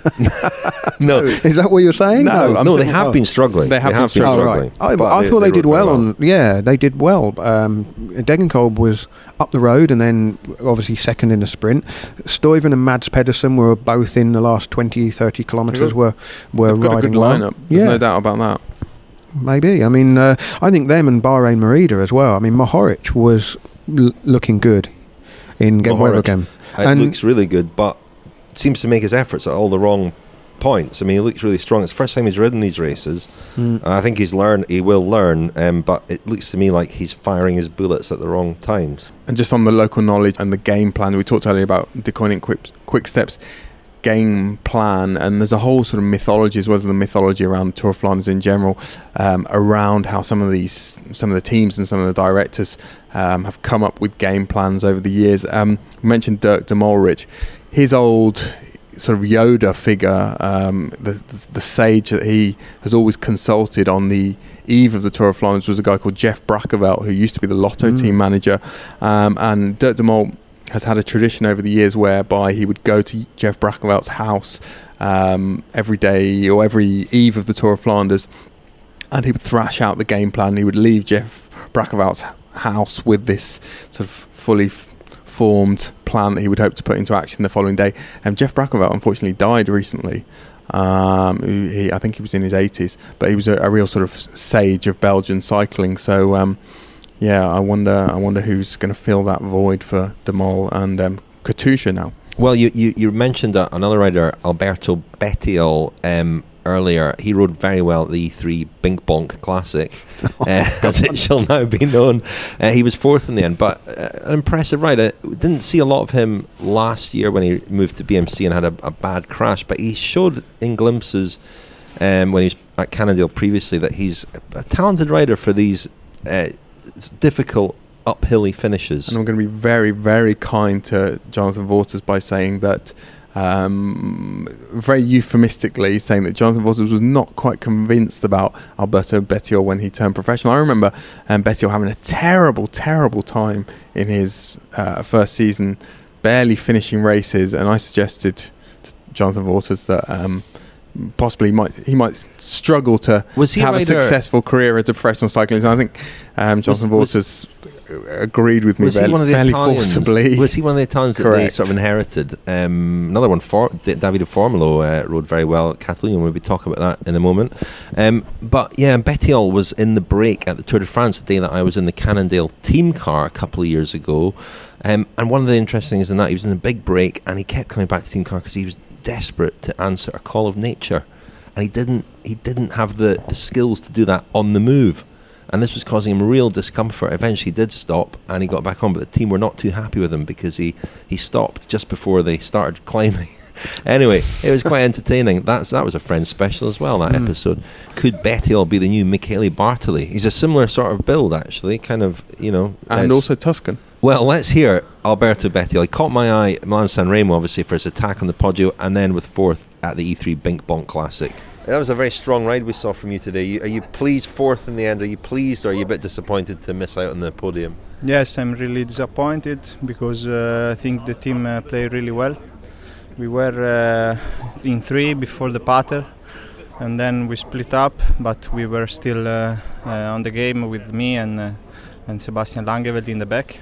No, is that what you're saying? No, they have been struggling. They have been struggling. I thought they did well. They did well. Degenkolb was up the road and then obviously second in the sprint. Stuyven and Mads Pedersen were both in the last 20-30 kilometres. Were riding got a good lineup. There's no doubt about that. Maybe. I mean, I think them and Bahrain Merida as well. I mean, Mohoric was looking good in Gent-Wevelgem. It looks really good, but seems to make his efforts at all the wrong points. I mean, he looks really strong. It's the first time he's ridden these races. I think he will learn, but it looks to me like he's firing his bullets at the wrong times. And just on the local knowledge and the game plan, we talked earlier about De Koning Quick Step's game plan, and there's a whole sort of mythology as well as the mythology around Tour of Flanders in general, around how some of the teams and some of the directors have come up with game plans over the years. We mentioned Dirk de Mol, Rich. His old sort of Yoda figure, the sage that he has always consulted on the eve of the Tour of Flanders, was a guy called Jeff Brackerveld, who used to be the Lotto team manager, and Dirk de Mol has had a tradition over the years whereby he would go to Jeff Brackerveld's house every day or every eve of the Tour of Flanders, and he would thrash out the game plan. He would leave Jeff Brackerveld's house with this sort of fully formed plan that he would hope to put into action the following day. And Jeff Brackerveld unfortunately died recently. I think he was in his 80s, but he was a real sort of sage of Belgian cycling. So I wonder who's going to fill that void for de Mol and Katusha now. Well, you mentioned another rider, Alberto Bettiol, earlier. He rode very well at the E3 Bink Bonk Classic, as it shall now be known. He was fourth in the end, but an impressive rider. Didn't see a lot of him last year when he moved to BMC and had a bad crash, but he showed in glimpses when he was at Cannondale previously that he's a talented rider for these difficult uphilly finishes. And I'm going to be very, very kind to Jonathan Vaughters by saying that, very euphemistically saying that Jonathan Vaughters was not quite convinced about Alberto Bettiol when he turned professional. I remember Bettiol having a terrible, terrible time in his first season, barely finishing races, and I suggested to Jonathan Vaughters that possibly he might struggle to have a successful career as a professional cyclist. And I think Jonathan Vaughters agreed with me fairly forcibly. Was he one of the Italians that they sort of inherited? Another one, Davide Formolo, rode very well at Catalonia. We'll be talking about that in a moment. But yeah, Bettiol was in the break at the Tour de France the day that I was in the Cannondale team car a couple of years ago. And one of the interesting things in that, he was in a big break and he kept coming back to team car because he was desperate to answer a call of nature, and he didn't have the skills to do that on the move, and this was causing him real discomfort. Eventually he did stop and he got back on, but the team were not too happy with him because he stopped just before they started climbing. Anyway, it was quite entertaining. That was a French special as well, that episode. Could Bettiol be the new Michele Bartoli? He's a similar sort of build, actually, kind of, and also Tuscan. Well, let's hear Alberto Bettiol. He caught my eye at Milan San Remo, obviously, for his attack on the Poggio, and then with fourth at the E3 Bink Bonk Classic. That was a very strong ride we saw from you today. Are you pleased fourth in the end? Are you pleased, or are you a bit disappointed to miss out on the podium? Yes, I'm really disappointed because I think the team played really well. We were in three before the patter, and then we split up, but we were still on the game with me and Sebastian Langeveld in the back.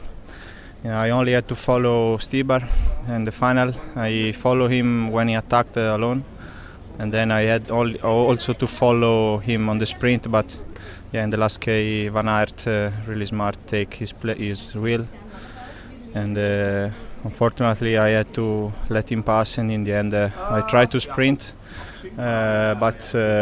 I only had to follow Stybar in the final. I followed him when he attacked alone, and then I had also to follow him on the sprint. But in the last K, Van Aert really smart take his wheel, and unfortunately I had to let him pass. And in the end, I tried to sprint, but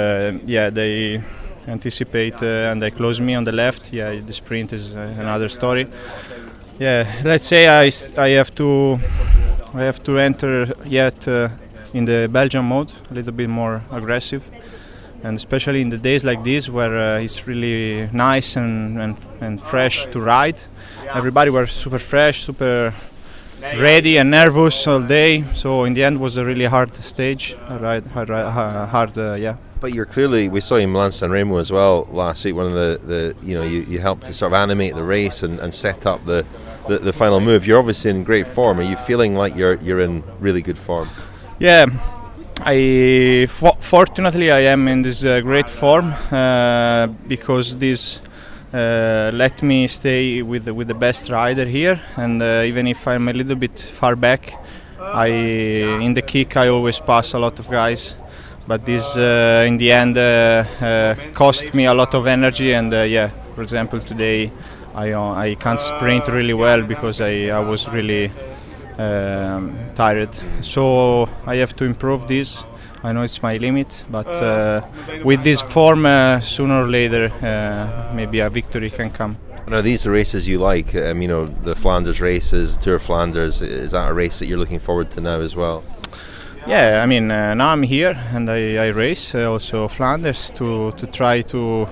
they anticipate and they close me on the left. The sprint is another story. Let's say I have to enter yet in the Belgian mode, a little bit more aggressive. And especially in the days like this where it's really nice and fresh to ride. Everybody were super fresh, super ready and nervous all day. So in the end was a really hard stage, hard. But you're clearly, we saw you in Milan San Remo as well last week. One of the you helped to sort of animate the race and set up the final move. You're obviously in great form. Are you feeling like you're in really good form? Yeah. Fortunately I am in this great form because this let me stay with the best rider here, and even if I'm a little bit far back, in the kick I always pass a lot of guys, but this in the end cost me a lot of energy, and for example today I can't sprint really well because I was really tired, so I have to improve this. I know it's my limit, but with this form, sooner or later, maybe a victory can come. Now, these are races you like. The Flanders races, Tour of Flanders. Is that a race that you're looking forward to now as well? Yeah, I mean, now I'm here and I race also Flanders to try to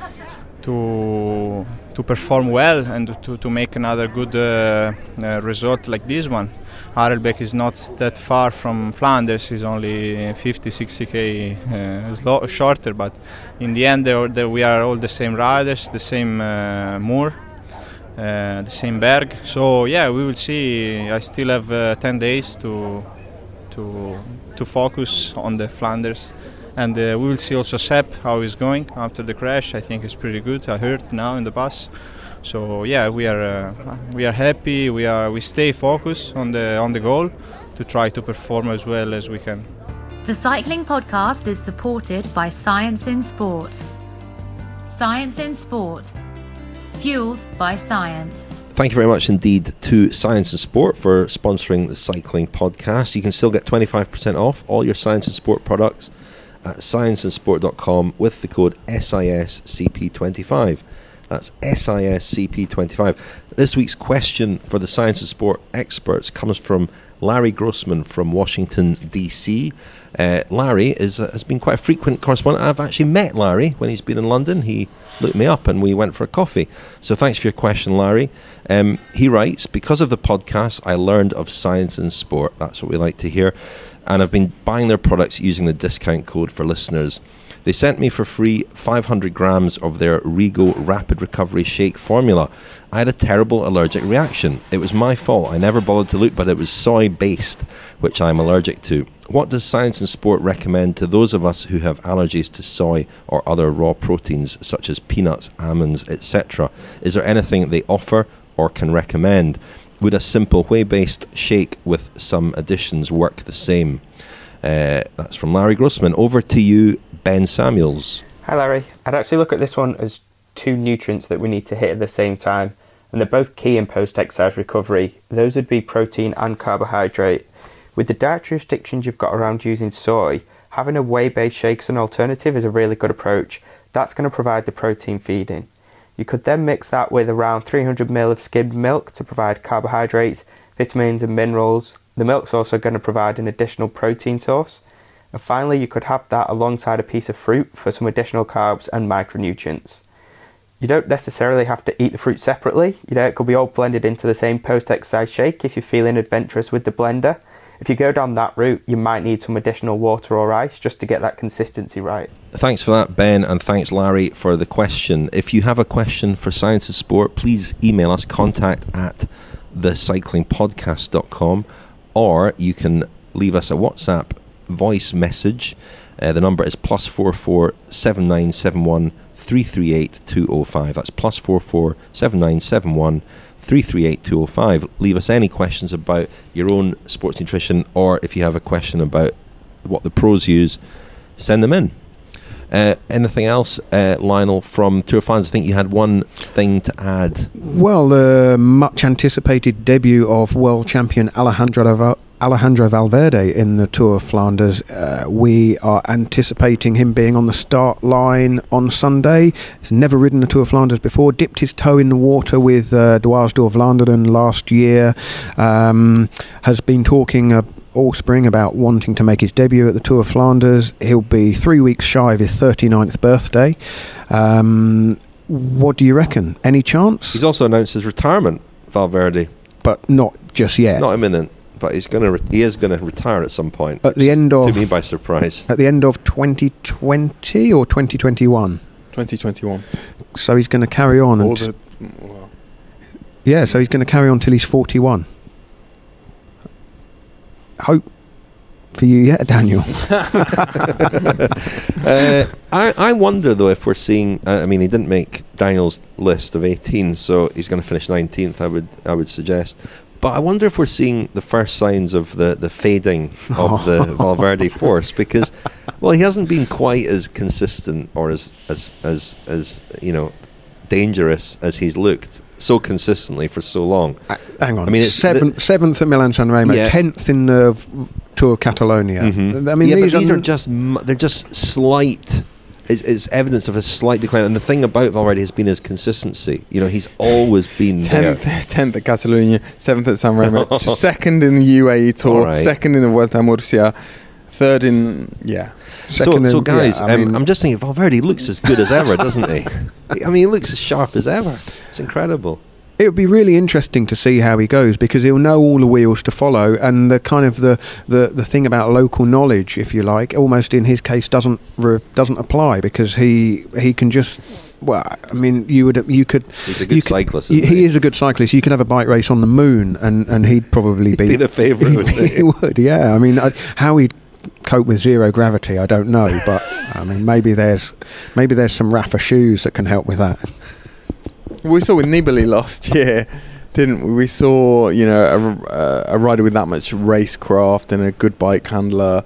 perform well and to make another good result like this one. Harelbeke is not that far from Flanders, it's only 50-60k shorter, but in the end we are all the same riders, the same Moor, the same Berg. So yeah, we will see. I still have 10 days to focus on the Flanders, and we will see also Sepp how he's going after the crash. I think he's pretty good. I heard now in the bus. So yeah, we are happy. We stay focused on the goal to try to perform as well as we can. The Cycling Podcast is supported by Science in Sport. Science in Sport, fueled by science. Thank you very much indeed to Science in Sport for sponsoring the Cycling Podcast. You can still get 25% off all your Science in Sport products at scienceinsport.com with the code SISCP25. That's SISCP25. This week's question for the Science and Sport experts comes from Larry Grossman from Washington, D.C. Larry has been quite a frequent correspondent. I've actually met Larry when he's been in London. He looked me up and we went for a coffee. So thanks for your question, Larry. He writes, because of the podcast, I learned of Science and Sport. That's what we like to hear. And I've been buying their products using the discount code for listeners. They sent me for free 500 grams of their Rego Rapid Recovery Shake formula. I had a terrible allergic reaction. It was my fault. I never bothered to look, but it was soy-based, which I'm allergic to. What does Science and Sport recommend to those of us who have allergies to soy or other raw proteins, such as peanuts, almonds, etc.? Is there anything they offer or can recommend? Would a simple whey-based shake with some additions work the same? That's from Larry Grossman. Over to you, Ben Samuels. Hi Larry. I'd actually look at this one as two nutrients that we need to hit at the same time, and they're both key in post-exercise recovery. Those would be protein and carbohydrate. With the dietary restrictions you've got around using soy, having a whey-based shake as an alternative is a really good approach. That's going to provide the protein feeding. You could then mix that with around 300 ml of skimmed milk to provide carbohydrates, vitamins and minerals. The milk's also going to provide an additional protein source. And finally, you could have that alongside a piece of fruit for some additional carbs and micronutrients. You don't necessarily have to eat the fruit separately. It could be all blended into the same post-exercise shake if you're feeling adventurous with the blender. If you go down that route, you might need some additional water or ice just to get that consistency right. Thanks for that, Ben, and thanks, Larry, for the question. If you have a question for Science and Sport, please email us, contact@thecyclingpodcast.com, or you can leave us a WhatsApp voice message. The number is +44 7971 338 205. That's +44 7971 338 205. Leave us any questions about your own sports nutrition, or if you have a question about what the pros use, send them in. Anything else, Lionel, from Tour of Flanders? I think you had one thing to add. Well, the much anticipated debut of world champion Alejandro Valverde in the Tour of Flanders. We are anticipating him being on the start line on Sunday. He's never ridden the Tour of Flanders before, dipped his toe in the water with Dwars door Vlaanderen last year, has been talking all spring about wanting to make his debut at the Tour of Flanders. He'll be 3 weeks shy of his 39th birthday. What do you reckon? Any chance? He's also announced his retirement, Valverde. But not just yet. Not imminent, but he is going to retire at some point. At the end of... took me by surprise. At the end of 2020 or 2021? 2021. So he's going to carry on. Yeah, so he's going to carry on till he's 41. Hope for you yet, Daniel. I wonder, though, if we're seeing... I mean, he didn't make Daniel's list of 18, so he's going to finish 19th, I would suggest. But I wonder if we're seeing the first signs of the fading of the Valverde force, because, well, he hasn't been quite as consistent or as dangerous as he's looked so consistently for so long. Hang on, I mean, it's seventh at Milan-San Remo, 10th in the Tour of Catalonia. Mm-hmm. I mean, these are just slight. It's evidence of a slight decline, and the thing about Valverde has been his consistency. He's always been 10th at Catalonia, 7th at San Remo, 2nd in the UAE Tour, 2nd in the Vuelta a Murcia, 3rd in So guys, I'm just thinking Valverde looks as good as ever, doesn't he? I mean, he looks as sharp as ever. It's incredible. It would be really interesting to see how he goes, because he'll know all the wheels to follow, and the kind of the thing about local knowledge, if you like, almost in his case doesn't apply, because he can just. Well, I mean, you could. He's a good cyclist. He is a good cyclist. You could have a bike race on the moon, and he'd probably be the favourite. Wouldn't he? He would, yeah. I mean, how he'd cope with zero gravity, I don't know, but I mean, maybe there's some Rafa shoes that can help with that. We saw with Nibali last year, didn't we? We saw, a rider with that much racecraft and a good bike handler,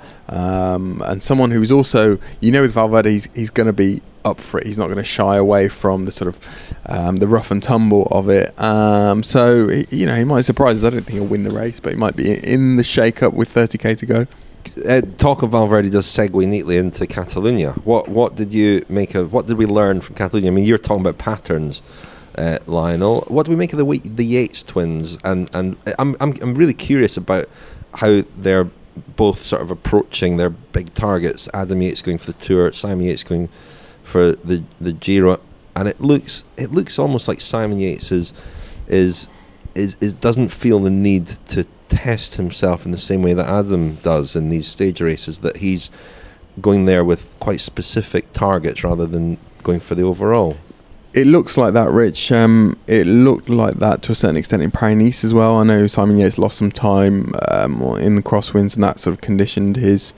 and someone who's also, with Valverde, he's going to be up for it. He's not going to shy away from the sort of the rough and tumble of it. So he might surprise us. I don't think he'll win the race, but he might be in the shake-up with 30k to go. Talk of Valverde does segue neatly into Catalonia. What did you make of? What did we learn from Catalonia? I mean, you're talking about patterns, Lionel. What do we make of the Yates twins? And I'm really curious about how they're both sort of approaching their big targets. Adam Yates going for the Tour, Simon Yates going for the Giro, and it looks almost like Simon Yates is doesn't feel the need to test himself in the same way that Adam does in these stage races, that he's going there with quite specific targets rather than going for the overall. It looks like that, Rich. It looked like that to a certain extent in Paris-Nice as well. I know Simon Yates lost some time in the crosswinds, and that sort of conditioned his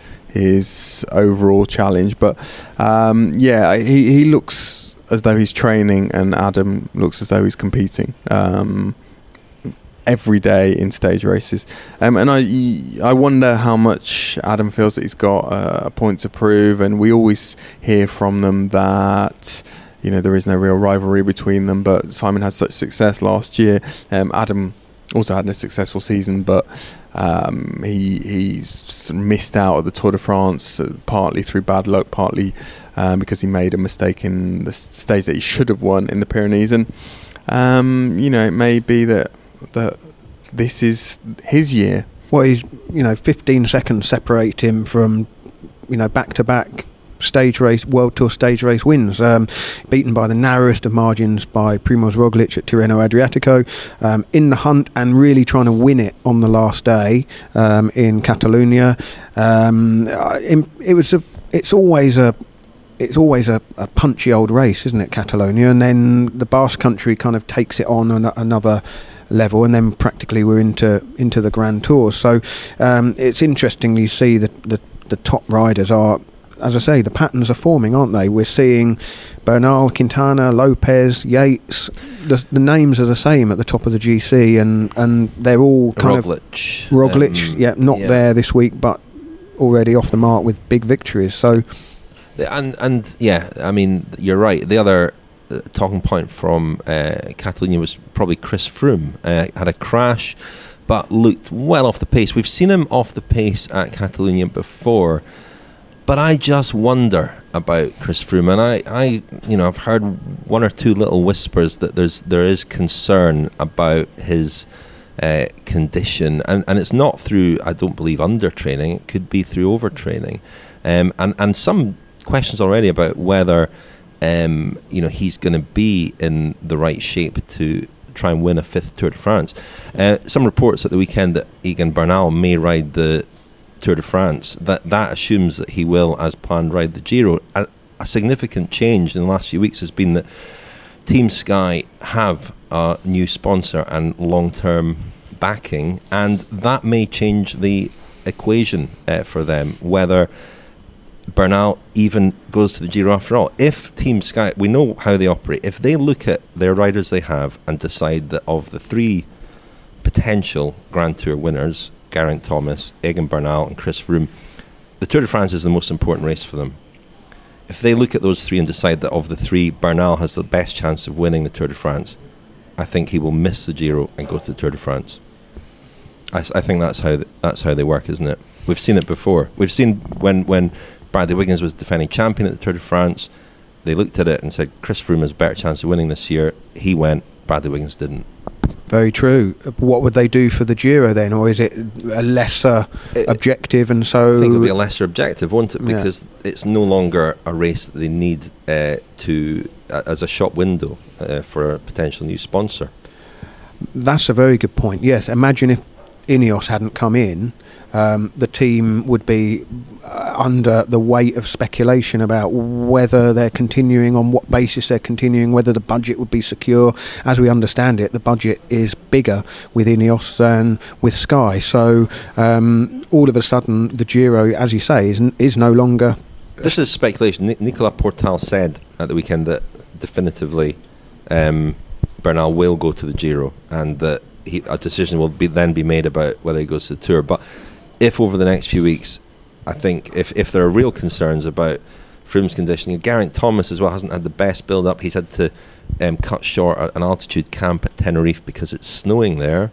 overall challenge. But he looks as though he's training, and Adam looks as though he's competing every day in stage races. And I wonder how much Adam feels that he's got a point to prove. And we always hear from them that there is no real rivalry between them, but Simon had such success last year. Adam also had a successful season, but he's missed out at the Tour de France, partly through bad luck, partly because he made a mistake in the stage that he should have won in the Pyrenees. And it may be that this is his year. Well, he's 15 seconds separate him from back-to-back stage race, World Tour stage race wins, beaten by the narrowest of margins by Primož Roglič at Tirreno Adriatico, in the hunt and really trying to win it on the last day in Catalonia. It's always a punchy old race, isn't it, Catalonia? And then the Basque Country kind of takes it on another level, and then practically we're into the Grand Tour. So it's interesting you see the top riders are, as I say, the patterns are forming, aren't they? We're seeing Bernal, Quintana, Lopez, Yates. The names are the same at the top of the GC, and they're all kind Roglič. Not there this week, but already off the mark with big victories. So, and I mean, you're right. The other talking point from Catalonia was probably Chris Froome. Had a crash, but looked well off the pace. We've seen him off the pace at Catalonia before. But I just wonder about Chris Froome, and I've heard one or two little whispers that there is concern about his condition, and it's not through, I don't believe, undertraining. It could be through overtraining, and some questions already about whether he's going to be in the right shape to try and win a 5th Tour de France. Some reports at the weekend that Egan Bernal may ride the Tour de France. That assumes that he will, as planned, ride the Giro. A significant change in the last few weeks has been that Team Sky have a new sponsor and long-term backing, and that may change the equation for them, whether Bernal even goes to the Giro after all. If Team Sky, we know how they operate, if they look at their riders they have and decide that of the 3 potential Grand Tour winners, Geraint Thomas, Egan Bernal and Chris Froome, the Tour de France is the most important race for them. If they look at those 3 and decide that of the 3, Bernal has the best chance of winning the Tour de France, I think he will miss the Giro and go to the Tour de France. I think that's how they work, isn't it? We've seen it before. We've seen when Bradley Wiggins was defending champion at the Tour de France, they looked at it and said Chris Froome has a better chance of winning this year. He went, Bradley Wiggins didn't. Very true. What would they do for the Giro then, or is it a lesser objective? And so I think it'll be a lesser objective, won't it? Because it's no longer a race that they need as a shop window for a potential new sponsor. That's a very good point. Yes, imagine if Ineos hadn't come in, the team would be under the weight of speculation about whether they're continuing, on what basis they're continuing, whether the budget would be secure. As we understand it, the budget is bigger with Ineos than with Sky. So all of a sudden, the Giro, as you say, is no longer... This is speculation. Nicolas Portal said at the weekend that definitively Bernal will go to the Giro, and that a decision will then be made about whether he goes to the Tour. But if over the next few weeks, I think if there are real concerns about Froome's conditioning, Geraint Thomas as well hasn't had the best build-up. He's had to cut short an altitude camp at Tenerife because it's snowing there.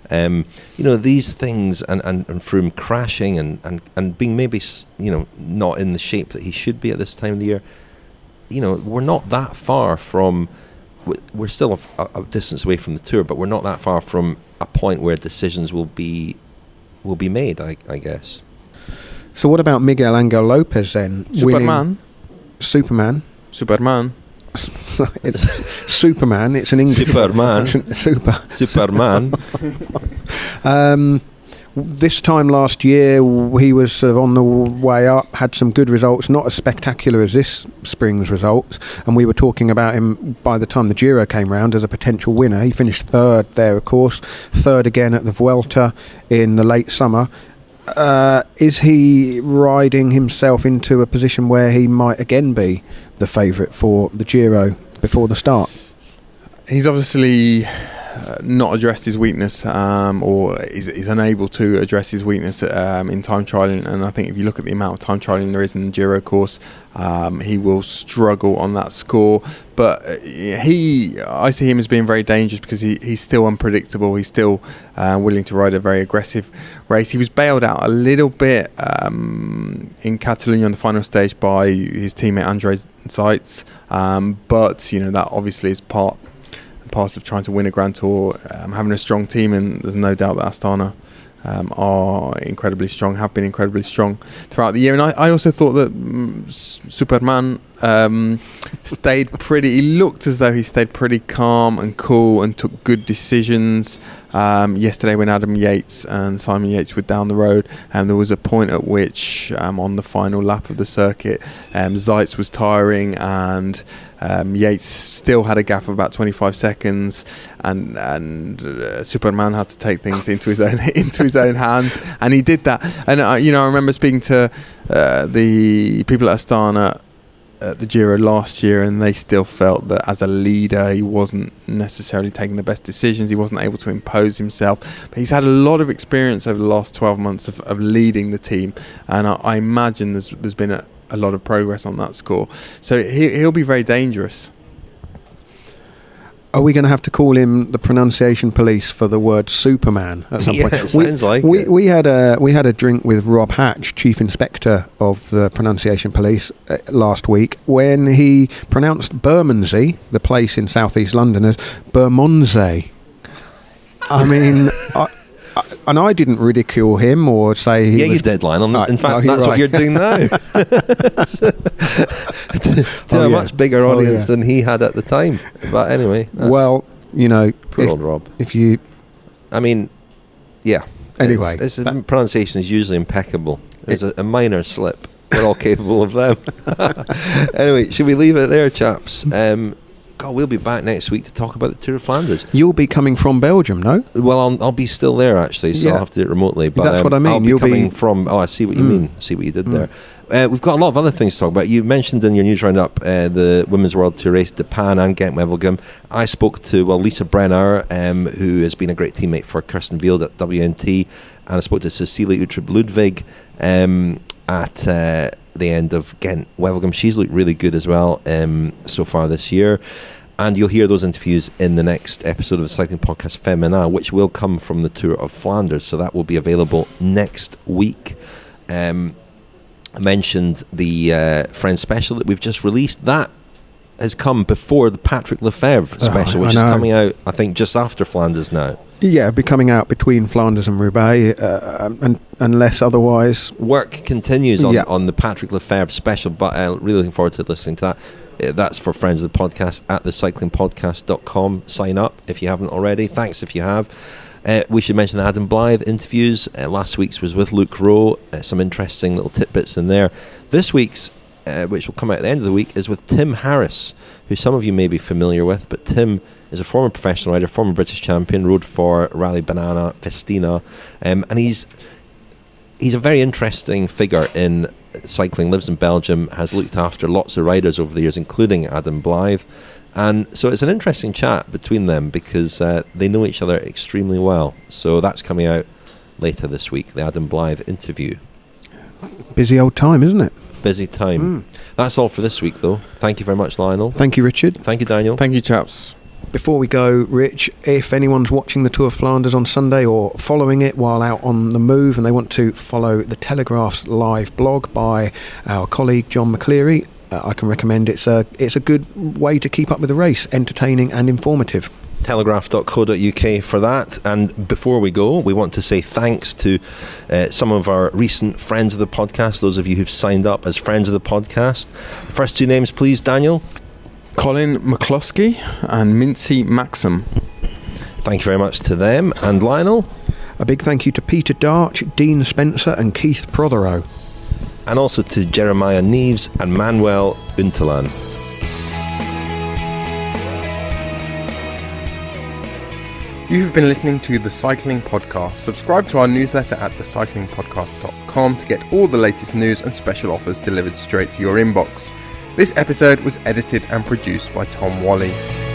These things and Froome crashing and being maybe not in the shape that he should be at this time of the year. We're not that far from... We're still a distance away from the Tour, but we're not that far from a point where decisions will be made, I guess. So what about Miguel Angel Lopez then? Superman. It's Superman. It's an English... Superman. Superman. This time last year, he was on the way up, had some good results, not as spectacular as this spring's results, and we were talking about him by the time the Giro came round as a potential winner. He finished 3rd there, of course, 3rd again at the Vuelta in the late summer. Is he riding himself into a position where he might again be the favourite for the Giro before the start? He's obviously not addressed his weakness, or is unable to address his weakness in time trialling. And I think if you look at the amount of time trialling there is in the Giro course, he will struggle on that score. But I see him as being very dangerous because he's still unpredictable. He's still willing to ride a very aggressive race. He was bailed out a little bit in Catalonia on the final stage by his teammate André Zeitz, but that obviously is part of trying to win a Grand Tour, having a strong team, and there's no doubt that Astana are incredibly strong, have been incredibly strong throughout the year. And I also thought that Superman he looked as though he stayed pretty calm and cool and took good decisions. Yesterday when Adam Yates and Simon Yates were down the road, and there was a point at which on the final lap of the circuit, Zeitz was tiring and Yates still had a gap of about 25 seconds, and Superman had to take things into his own hands, and he did that. And I remember speaking to the people at Astana at the Giro last year, and they still felt that as a leader he wasn't necessarily taking the best decisions. He wasn't able to impose himself, but he's had a lot of experience over the last 12 months of leading the team, and I imagine there's been a lot of progress on that score, so he'll be very dangerous. Are we going to have to call him the pronunciation police for the word Superman at some point? It sounds like it. We had a drink with Rob Hatch, Chief Inspector of the Pronunciation Police, last week, when he pronounced Bermondsey, the place in southeast London, as Bermondsey. I mean, I didn't ridicule him or say he was... you did, Lionel. Right, in fact, no, that's what you're doing now. to a much bigger audience than he had at the time. But anyway. Well, poor old Rob. If you... I mean, yeah. Anyway. The pronunciation is usually impeccable. There's a minor slip. We're all capable of them. Anyway, should we leave it there, chaps? God, we'll be back next week to talk about the Tour of Flanders. You'll be coming from Belgium, no? Well, I'll be still there, actually, so I'll have to do it remotely. But that's what I mean. I'll be coming from... Oh, I see what you mean. I see what you did there. We've got a lot of other things to talk about. You mentioned in your news roundup the Women's World Tour race, Depan and Gent-Wevelgem. I spoke to Lisa Brennauer, who has been a great teammate for Kirsten Wild at WNT, and I spoke to Cecilia Uttrup-Ludwig at the end of Gent-Wevelgem. She's looked really good as well so far this year. And you'll hear those interviews in the next episode of the Cycling Podcast Femina, which will come from the Tour of Flanders. So that will be available next week. I mentioned the Friends special that we've just released. That has come before the Patrick Lefevre special, which is coming out, I think, just after Flanders now. Yeah, be coming out between Flanders and Roubaix, unless otherwise... Work continues on the Patrick Lefevre special, but really looking forward to listening to that. That's for friends of the podcast at thecyclingpodcast.com. Sign up if you haven't already. Thanks if you have. We should mention the Adam Blythe interviews. Last week's was with Luke Rowe. Some interesting little tidbits in there. This week's, which will come out at the end of the week, is with Tim Harris, who some of you may be familiar with, but Tim is a former professional rider, former British champion, rode for Rally Banana, Festina, and he's a very interesting figure in cycling, lives in Belgium, has looked after lots of riders over the years, including Adam Blythe. And so it's an interesting chat between them because they know each other extremely well. So that's coming out later this week, the Adam Blythe interview. Busy old time, isn't it? Busy time. That's all for this week, though. Thank you very much, Lionel. Thank you, Richard. Thank you, Daniel. Thank you, chaps. Before we go, Rich, if anyone's watching the Tour of Flanders on Sunday or following it while out on the move and they want to follow the Telegraph's live blog by our colleague John McCleary, I can recommend it's a good way to keep up with the race, entertaining and informative. Telegraph.co.uk for that. And before we go, we want to say thanks to some of our recent friends of the podcast, those of you who've signed up as friends of the podcast. First two names, please, Daniel. Colin McCloskey and Mincy Maxim. Thank you very much to them. And Lionel? A big thank you to Peter Darch, Dean Spencer and Keith Prothero. And also to Jeremiah Neves and Manuel Untalan. You've been listening to The Cycling Podcast. Subscribe to our newsletter at thecyclingpodcast.com to get all the latest news and special offers delivered straight to your inbox. This episode was edited and produced by Tom Wally.